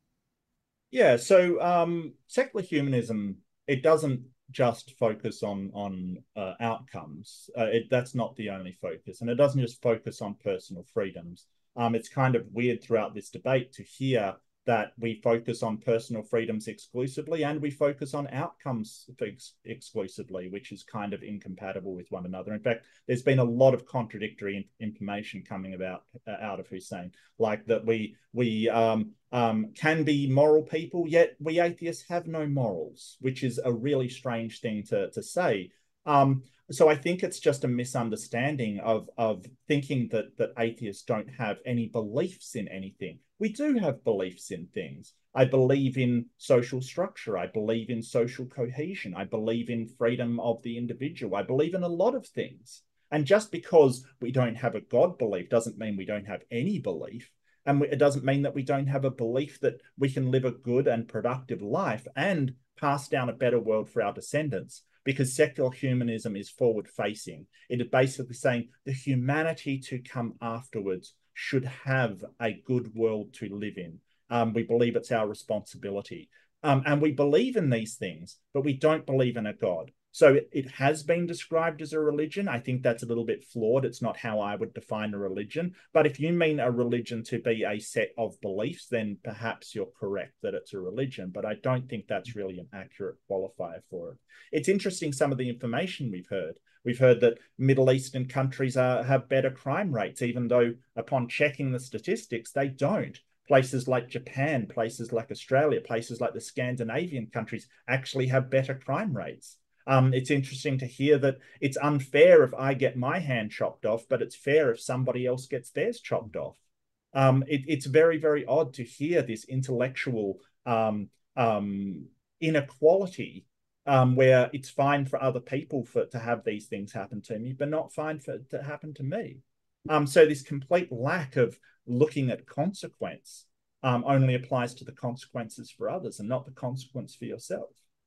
Yeah, so um, secular humanism, it doesn't just focus on on uh, outcomes. Uh, it, that's not the only focus, and it doesn't just focus on personal freedoms. Um, it's kind of weird throughout this debate to hear that we focus on personal freedoms exclusively and we focus on outcomes ex exclusively, which is kind of incompatible with one another. In fact, there's been a lot of contradictory information coming about uh, out of Hussein, like that we we um, um, can be moral people, yet we atheists have no morals, which is a really strange thing to to say. Um, so I think it's just a misunderstanding of of thinking that that atheists don't have any beliefs in anything. We do have beliefs in things. I believe in social structure. I believe in social cohesion. I believe in freedom of the individual. I believe in a lot of things. And just because we don't have a God belief doesn't mean we don't have any belief. And it doesn't mean that we don't have a belief that we can live a good and productive life and pass down a better world for our descendants, because secular humanism is forward facing. It is basically saying the humanity to come afterwards should have a good world to live in. Um, we believe it's our responsibility. Um, and we believe in these things, but we don't believe in a God. So it, it has been described as a religion. I think that's a little bit flawed. It's not how I would define a religion. But if you mean a religion to be a set of beliefs, then perhaps you're correct that it's a religion. But I don't think that's really an accurate qualifier for it. It's interesting, some of the information we've heard. We've heard that Middle Eastern countries are, have better crime rates, even though upon checking the statistics, they don't. Places like Japan, places like Australia, places like the Scandinavian countries actually have better crime rates. Um, it's interesting to hear that it's unfair if I get my hand chopped off, but it's fair if somebody else gets theirs chopped off. Um, it, it's very, very odd to hear this intellectual um, um, inequality um, where it's fine for other people for to have these things happen to me, but not fine for it to happen to me. Um, so this complete lack of looking at consequence um, only applies to the consequences for others and not the consequence for yourself.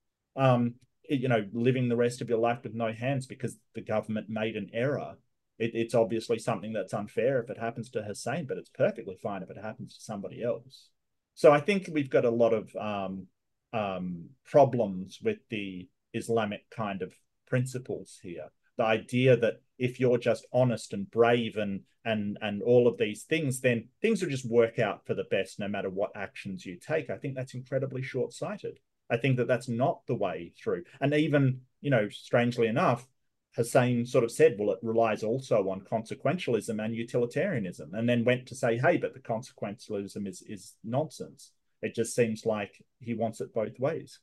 Um, you know, living the rest of your life with no hands because the government made an error. It, it's obviously something that's unfair if it happens to Hussein, but it's perfectly fine if it happens to somebody else. So I think we've got a lot of um, um, problems with the Islamic kind of principles here. The idea that if you're just honest and brave and and and all of these things, then things will just work out for the best no matter what actions you take. I think that's incredibly short-sighted. I think that that's not the way through. And even, you know, strangely enough, Hussein sort of said, well, it relies also on consequentialism and utilitarianism, and then went to say, hey, but the consequentialism is is nonsense. It just seems like he wants it both ways.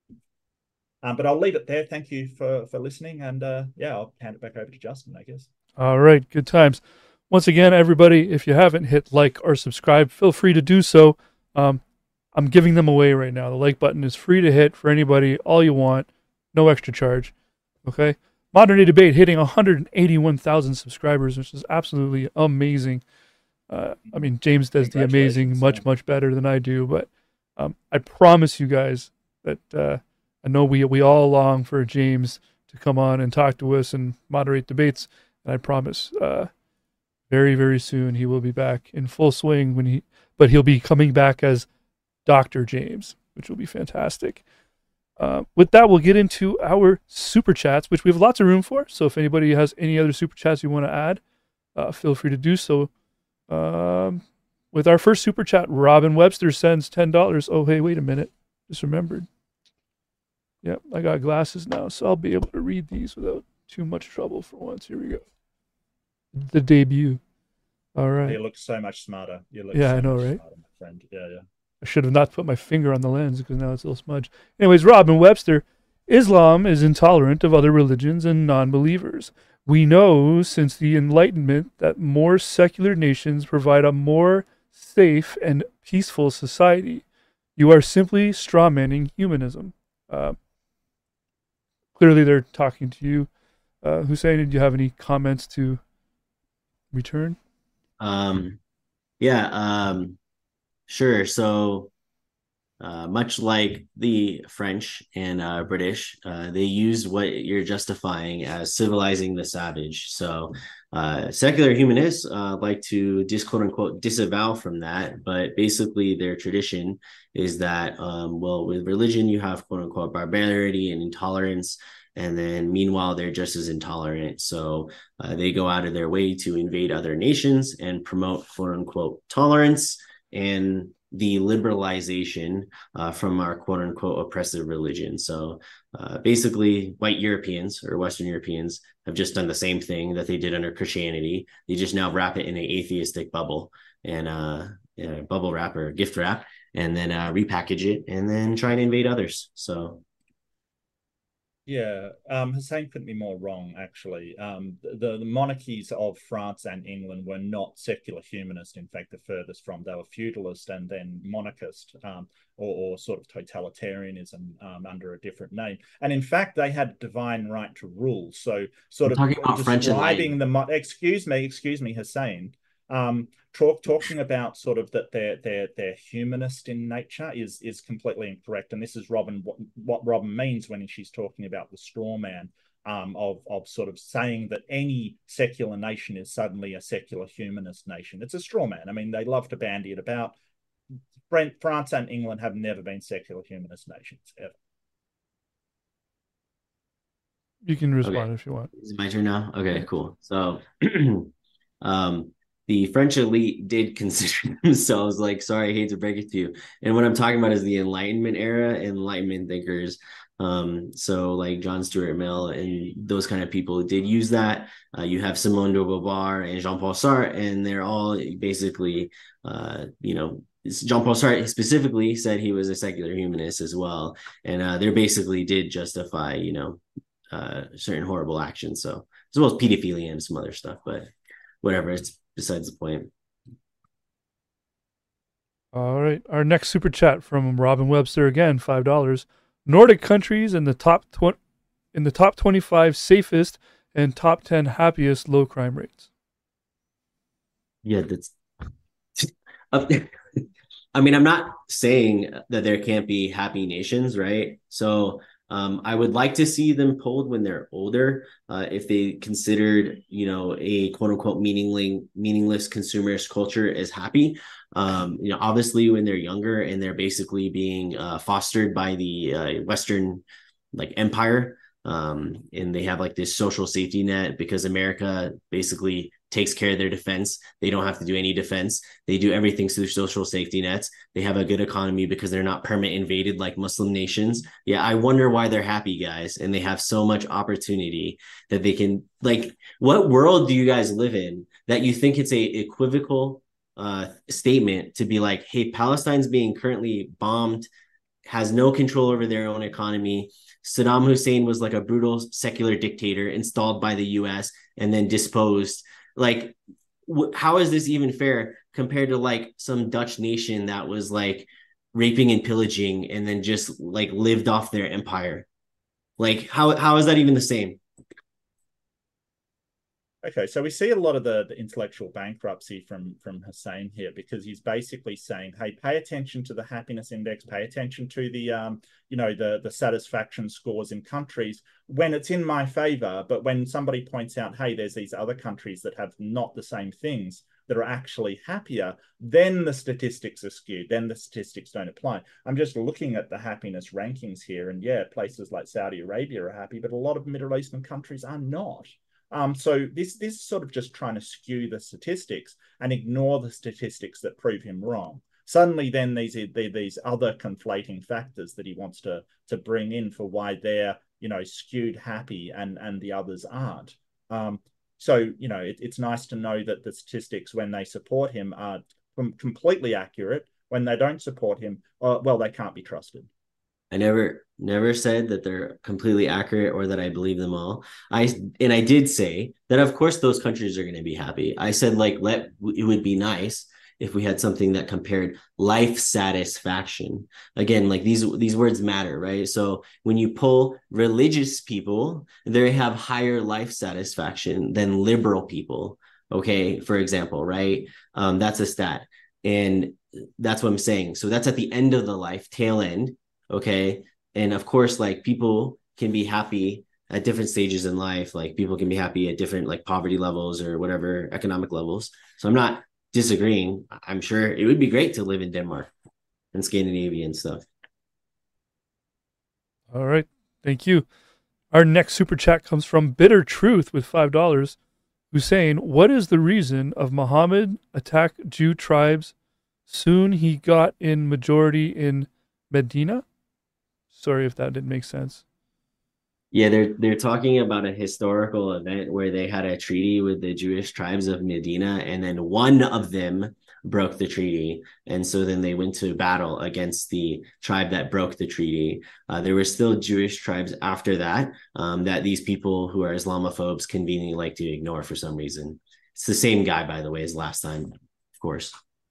Um, but I'll leave it there. Thank you for, for listening. And uh, yeah, I'll hand it back over to Justin, I guess. All right. Good times. Once again, everybody, if you haven't hit like or subscribe, feel free to do so. Um, I'm giving them away right now. The like button is free to hit for anybody, all you want, no extra charge. Okay? Modern Day Debate hitting one hundred eighty-one thousand subscribers, which is absolutely amazing. Uh, I mean, James does the amazing much, much better than I do, but um, I promise you guys that uh, I know we we all long for James to come on and talk to us and moderate debates, and I promise, uh, very very soon he will be back in full swing. When he, but he'll be coming back as Doctor James, which will be fantastic. Uh, with that, we'll get into our super chats, which we have lots of room for. So if anybody has any other super chats you want to add, uh, feel free to do so. Um, with our first super chat, Robin Webster sends ten dollars. Oh, hey, wait a minute. Just remembered. Yep, I got glasses now, so I'll be able to read these without too much trouble for once. Here we go. The debut. All right. You look so much smarter. You look yeah, so I know, much right? smarter, my friend. Yeah, yeah. I should have not put my finger on the lens because now it's a little smudge. Anyways, Robin Webster, Islam is intolerant of other religions and non-believers. We know since the Enlightenment that more secular nations provide a more safe and peaceful society. You are simply strawmanning humanism. Uh, clearly, they're talking to you. Uh, Hussein, did you have any comments to return? Um, yeah, um, sure. So, uh, much like the French and uh, British, uh, they used what you're justifying as civilizing the savage. So, uh, secular humanists uh, like to dis quote unquote disavow from that, but basically their tradition is that, um, well, with religion you have quote unquote barbarity and intolerance. And then meanwhile, they're just as intolerant. So uh, they go out of their way to invade other nations and promote quote unquote tolerance and the liberalization uh, from our quote unquote oppressive religion. So uh, basically, white Europeans or Western Europeans have just done the same thing that they did under Christianity. They just now wrap it in an atheistic bubble and uh, uh, bubble wrap or gift wrap, and then uh, repackage it and then try and invade others. So. Yeah, um, Hussein couldn't be more wrong, actually. Um, the, the monarchies of France and England were not secular humanist. In fact, the furthest from. They were feudalist and then monarchist, um, or, or sort of totalitarianism um, under a different name. And in fact, they had divine right to rule. So sort I'm of talking about French describing the, excuse me, excuse me, Hussein, um, talk talking about sort of that they're they're they're humanist in nature is is completely incorrect. And this is Robin what, what Robin means when she's talking about the straw man um, of of sort of saying that any secular nation is suddenly a secular humanist nation. It's a straw man. I mean, they love to bandy it about. France and England have never been secular humanist nations ever. You can respond okay. if you want. Is it my turn now? Okay, cool. So, um, the French elite did consider themselves like, sorry, I hate to break it to you. And what I'm talking about is the Enlightenment era, Enlightenment thinkers. Um, so like John Stuart Mill and those kind of people did use that. Uh, you have Simone de Beauvoir and Jean-Paul Sartre, and they're all basically, uh, you know, Jean-Paul Sartre specifically said he was a secular humanist as well. And uh, they basically did justify, you know, uh, certain horrible actions. So as well as pedophilia and some other stuff, but whatever, it's besides the point. All right. Our next super chat from Robin Webster again, five dollars. Nordic countries in the top twenty in the top twenty-five safest and top ten happiest low crime rates. Yeah, that's I mean, I'm not saying that there can't be happy nations, right? So Um, I would like to see them polled when they're older, uh, if they considered, you know, a quote unquote meaningless, meaningless consumerist culture as happy. Um, you know, obviously when they're younger and they're basically being uh, fostered by the uh, Western like empire, um, and they have like this social safety net because America basically takes care of their defense. They don't have to do any defense. They do everything through social safety nets. They have a good economy because they're not permanent invaded like Muslim nations. Yeah, I wonder why they're happy, guys. And they have so much opportunity that they can, like, what world do you guys live in that you think it's a equivocal uh, statement to be like, hey, Palestine's being currently bombed, has no control over their own economy. Saddam Hussein was like a brutal secular dictator installed by the U S and then disposed. Like, wh- how is this even fair compared to like some Dutch nation that was like raping and pillaging and then just like lived off their empire? Like, how how is that even the same? Okay, so we see a lot of the, the intellectual bankruptcy from from Hussein here, because he's basically saying, hey, pay attention to the happiness index, pay attention to the um, you know, the the satisfaction scores in countries when it's in my favor, but when somebody points out, hey, there's these other countries that have not the same things that are actually happier, then the statistics are skewed, then the statistics don't apply. I'm just looking at the happiness rankings here, and yeah, places like Saudi Arabia are happy, but a lot of Middle Eastern countries are not. Um, so this this is sort of just trying to skew the statistics and ignore the statistics that prove him wrong. Suddenly, then these these other conflating factors that he wants to to bring in for why they're, you know, skewed happy and and the others aren't. Um, so you know, it, it's nice to know that the statistics, when they support him, are com completely accurate. When they don't support him, uh, well, they can't be trusted. I never never said that they're completely accurate or that I believe them all. I and I did say that of course those countries are going to be happy. I said like let it would be nice if we had something that compared life satisfaction. Again, like these these words matter, right? So when you pull religious people, they have higher life satisfaction than liberal people. Okay, for example, right? Um, that's a stat, and that's what I'm saying. So that's at the end of the life, tail end. Okay. And of course, like people can be happy at different stages in life. Like people can be happy at different like poverty levels or whatever economic levels. So I'm not disagreeing. I'm sure it would be great to live in Denmark and Scandinavia and stuff. All right. Thank you. Our next super chat comes from Bitter Truth with five dollars, who's saying, what is the reason of Muhammad attack Jew tribes? Soon he got in majority in Medina? Sorry if that didn't make sense. Yeah, they're they're talking about a historical event where they had a treaty with the Jewish tribes of Medina, and then one of them broke the treaty, and so then they went to battle against the tribe that broke the treaty. Uh, there were still Jewish tribes after that um, that these people who are Islamophobes conveniently like to ignore for some reason. It's the same guy, by the way, as last time, of course.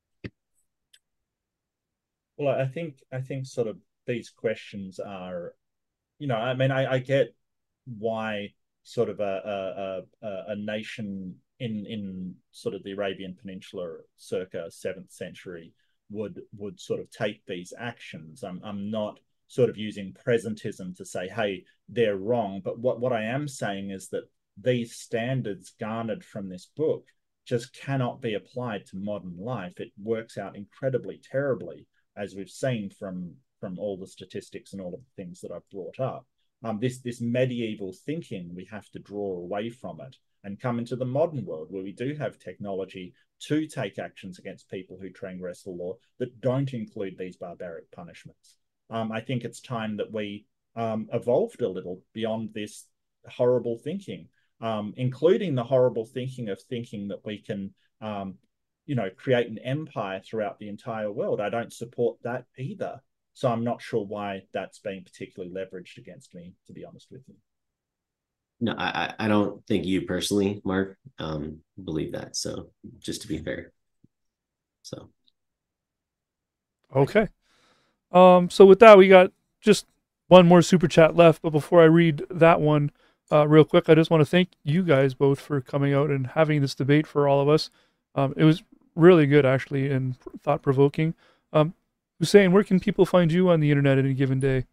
Well, I think I think sort of these questions are, you know, I mean, I, I get why sort of a, a, a, a nation in in sort of the Arabian Peninsula circa seventh century would would sort of take these actions. I'm I'm not sort of using presentism to say, hey, they're wrong, but what what I am saying is that these standards garnered from this book just cannot be applied to modern life. It works out incredibly terribly, as we've seen from from all the statistics and all of the things that I've brought up. Um, this this medieval thinking, we have to draw away from it and come into the modern world where we do have technology to take actions against people who transgress the law that don't include these barbaric punishments. Um, I think it's time that we um, evolved a little beyond this horrible thinking, um, including the horrible thinking of thinking that we can um, you know, create an empire throughout the entire world. I don't support that either. So I'm not sure why that's being particularly leveraged against me, to be honest with you. No, I, I don't think you personally, Mark, um, believe that. So just to be fair. So. Okay. Um, so with that, we got just one more super chat left. But before I read that one uh, real quick, I just want to thank you guys both for coming out and having this debate for all of us. Um, it was really good, actually, and thought-provoking. Um, Hussein, where can people find you on the internet any given day?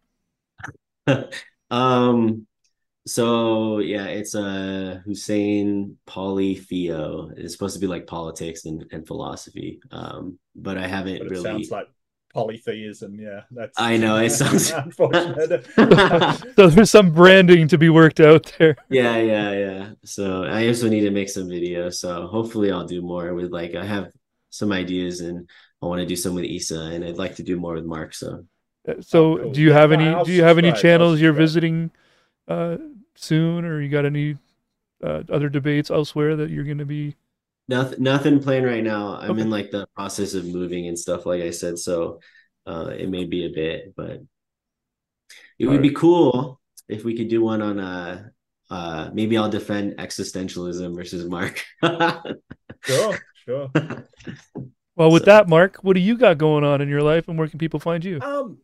um, so yeah, it's a uh, Hussein Polytheo. It's supposed to be like politics and, and philosophy. Um, but I haven't but it really. Sounds like polytheism. Yeah, that's. I know it sounds unfortunate. So there's some branding to be worked out there. Yeah, yeah, yeah. So I also need to make some videos. So hopefully I'll do more with like I have some ideas and I want to do some with Isa and I'd like to do more with Mark. So. So oh, cool. do you have any? I'll do you have any channels you're visiting uh, soon, or you got any uh, other debates elsewhere that you're going to be? Nothing, nothing planned right now. I'm okay. in like the process of moving and stuff, like I said. So uh, it may be a bit, but it All would right. be cool if we could do one on uh, uh, maybe I'll defend existentialism versus Mark. Sure, sure. Well, with so. that, Mark, what do you got going on in your life, and where can people find you? Um,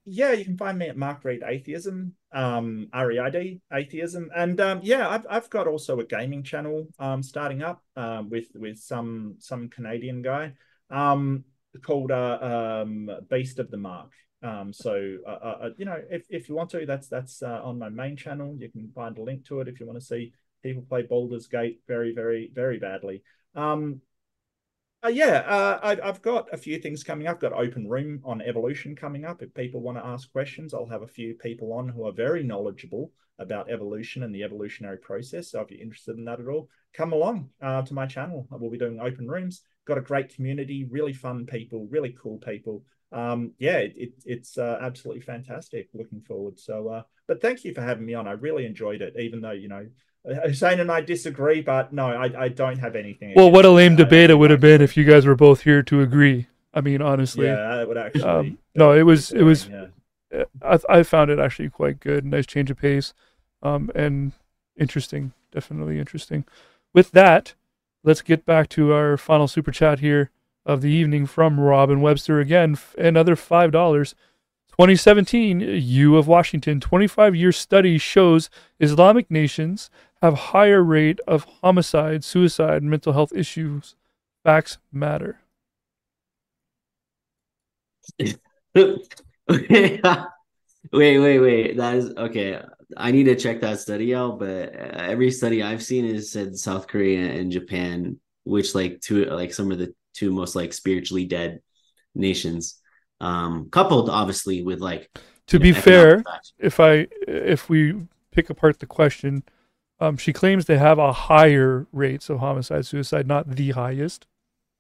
yeah, you can find me at Mark Reed Atheism, um, R E I D Atheism, and um, yeah, I've I've got also a gaming channel um, starting up um, with with some some Canadian guy um, called uh, um, Beast of the Mark. Um, so uh, uh, uh, you know, if if you want to, that's that's uh, on my main channel. You can find a link to it if you want to see people play Baldur's Gate very very very badly. Um, uh, yeah, uh, I, I've got a few things coming up. I've got open room on evolution coming up. If people want to ask questions, I'll have a few people on who are very knowledgeable about evolution and the evolutionary process. So if you're interested in that at all, come along uh, to my channel. We'll be doing open rooms. Got a great community, really fun people, really cool people. Um, yeah, it, it, it's uh, absolutely fantastic. Looking forward. So, uh, but thank you for having me on. I really enjoyed it, even though, you know, Hussein and I disagree, but no, I, I don't have anything. Well, what a lame that. debate it would have been if you guys were both here to agree. I mean, honestly. Yeah, it would actually. Um, no, it was it was. Yeah. I I found it actually quite good. Nice change of pace, um, and interesting. Definitely interesting. With that, let's get back to our final super chat here of the evening from Robin Webster again. Another five dollars. twenty seventeen, U of Washington, twenty-five year study shows Islamic nations have higher rate of homicide, suicide, and mental health issues. Facts matter. wait, wait, wait. That is okay. I need to check that study out, but every study I've seen has said South Korea and Japan, which like two like some of the two most like spiritually dead nations. Um, coupled obviously with like to be fair, if I if we pick apart the question, um, she claims they have a higher rates of homicide, suicide, not the highest.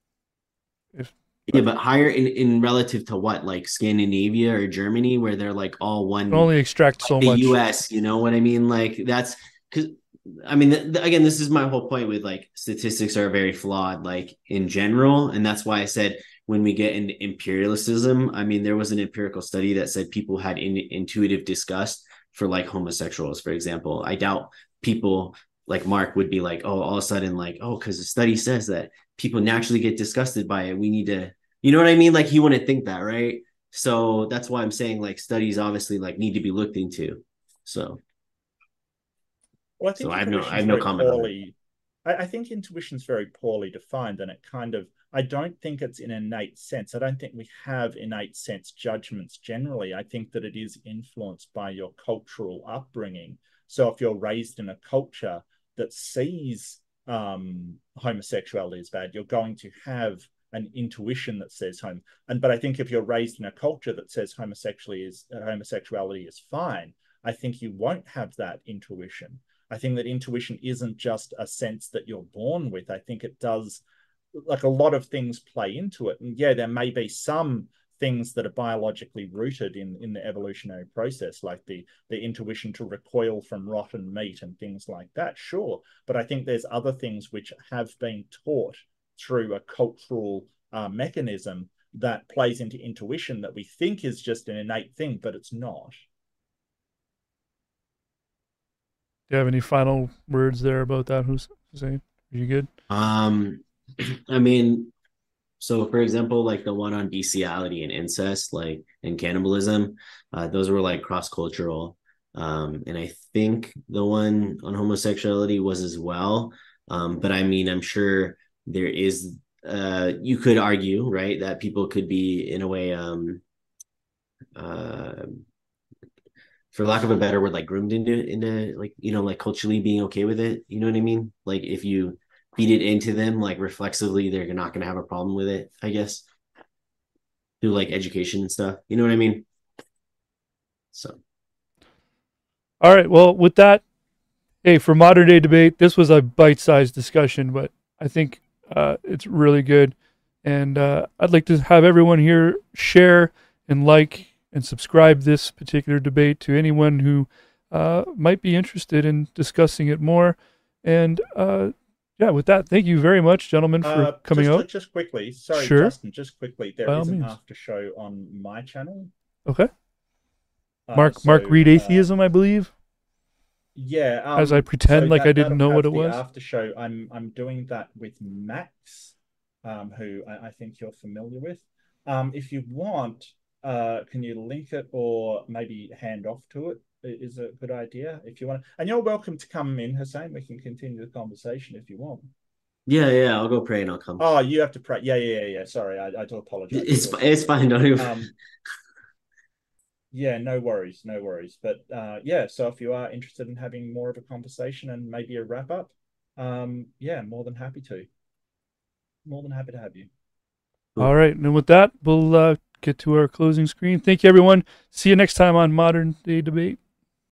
If yeah, but higher in, in relative to what, like Scandinavia or Germany, where they're like all one. Only extract like so the much. U S, you know what I mean? Like that's because I mean, th- th- again, this is my whole point with like statistics are very flawed, like in general, and that's why I said when we get into imperialism, I mean, there was an empirical study that said people had in- intuitive disgust for like homosexuals, for example. I doubt people like Mark would be like, oh, all of a sudden, like, oh, because the study says that people naturally get disgusted by it. We need to, you know what I mean? Like, he wouldn't think that, right? So that's why I'm saying like studies obviously like need to be looked into. So, well, I think so I have no, I have no comment on it. I, I think intuition's very poorly defined, and it kind of, I don't think it's an innate sense. I don't think we have innate sense judgments generally. I think that it is influenced by your cultural upbringing. So if you're raised in a culture that sees um, homosexuality as bad, you're going to have an intuition that says home. And but I think if you're raised in a culture that says homosexuality is uh, homosexuality is fine, I think you won't have that intuition. I think that intuition isn't just a sense that you're born with. I think it does, like a lot of things play into it. And yeah, there may be some things that are biologically rooted in, in the evolutionary process, like the, the intuition to recoil from rotten meat and things like that, sure. But I think there's other things which have been taught through a cultural uh, mechanism that plays into intuition that we think is just an innate thing, but it's not. Do you have any final words there about that, Hussein? Are you good? Um, I mean, so for example, like the one on bestiality and incest, like and cannibalism, uh, those were like cross-cultural. Um, and I think the one on homosexuality was as well. Um, but I mean, I'm sure there is, uh, you could argue, right, that people could be in a way, um, uh, for lack of a better word, like groomed into into like, you know, like culturally being okay with it. You know what I mean? Like if you feed it into them, like reflexively, they're not going to have a problem with it, I guess, through like education and stuff. You know what I mean? So. All right. Well, with that, hey, for modern day debate, this was a bite-sized discussion, but I think uh, it's really good. And uh, I'd like to have everyone here share and like and subscribe this particular debate to anyone who uh, might be interested in discussing it more. And uh, yeah, with that, thank you very much, gentlemen, for uh, coming just, out. Just quickly, sorry, sure. Justin, just quickly, there By is an means. after show on my channel. Okay. Uh, Mark so, Mark Reed Atheism, uh, I believe. Yeah. Um, As I pretend so like that, I didn't know what it was. After show, I'm I'm doing that with Max, um, who I, I think you're familiar with. Um, if you want, uh, can you link it or maybe hand off to it? Is a good idea if you want. And you're welcome to come in, Hussein. We can continue the conversation if you want. Yeah, yeah, I'll go pray and I'll come. Oh, you have to pray. Yeah, yeah, yeah, yeah. Sorry, I, I do apologize. It's it's fine. Don't even. Um, yeah, no worries, no worries. But uh, yeah, so if you are interested in having more of a conversation and maybe a wrap up, um, yeah, more than happy to. More than happy to have you. All right, and with that, we'll uh, get to our closing screen. Thank you, everyone. See you next time on Modern Day Debate.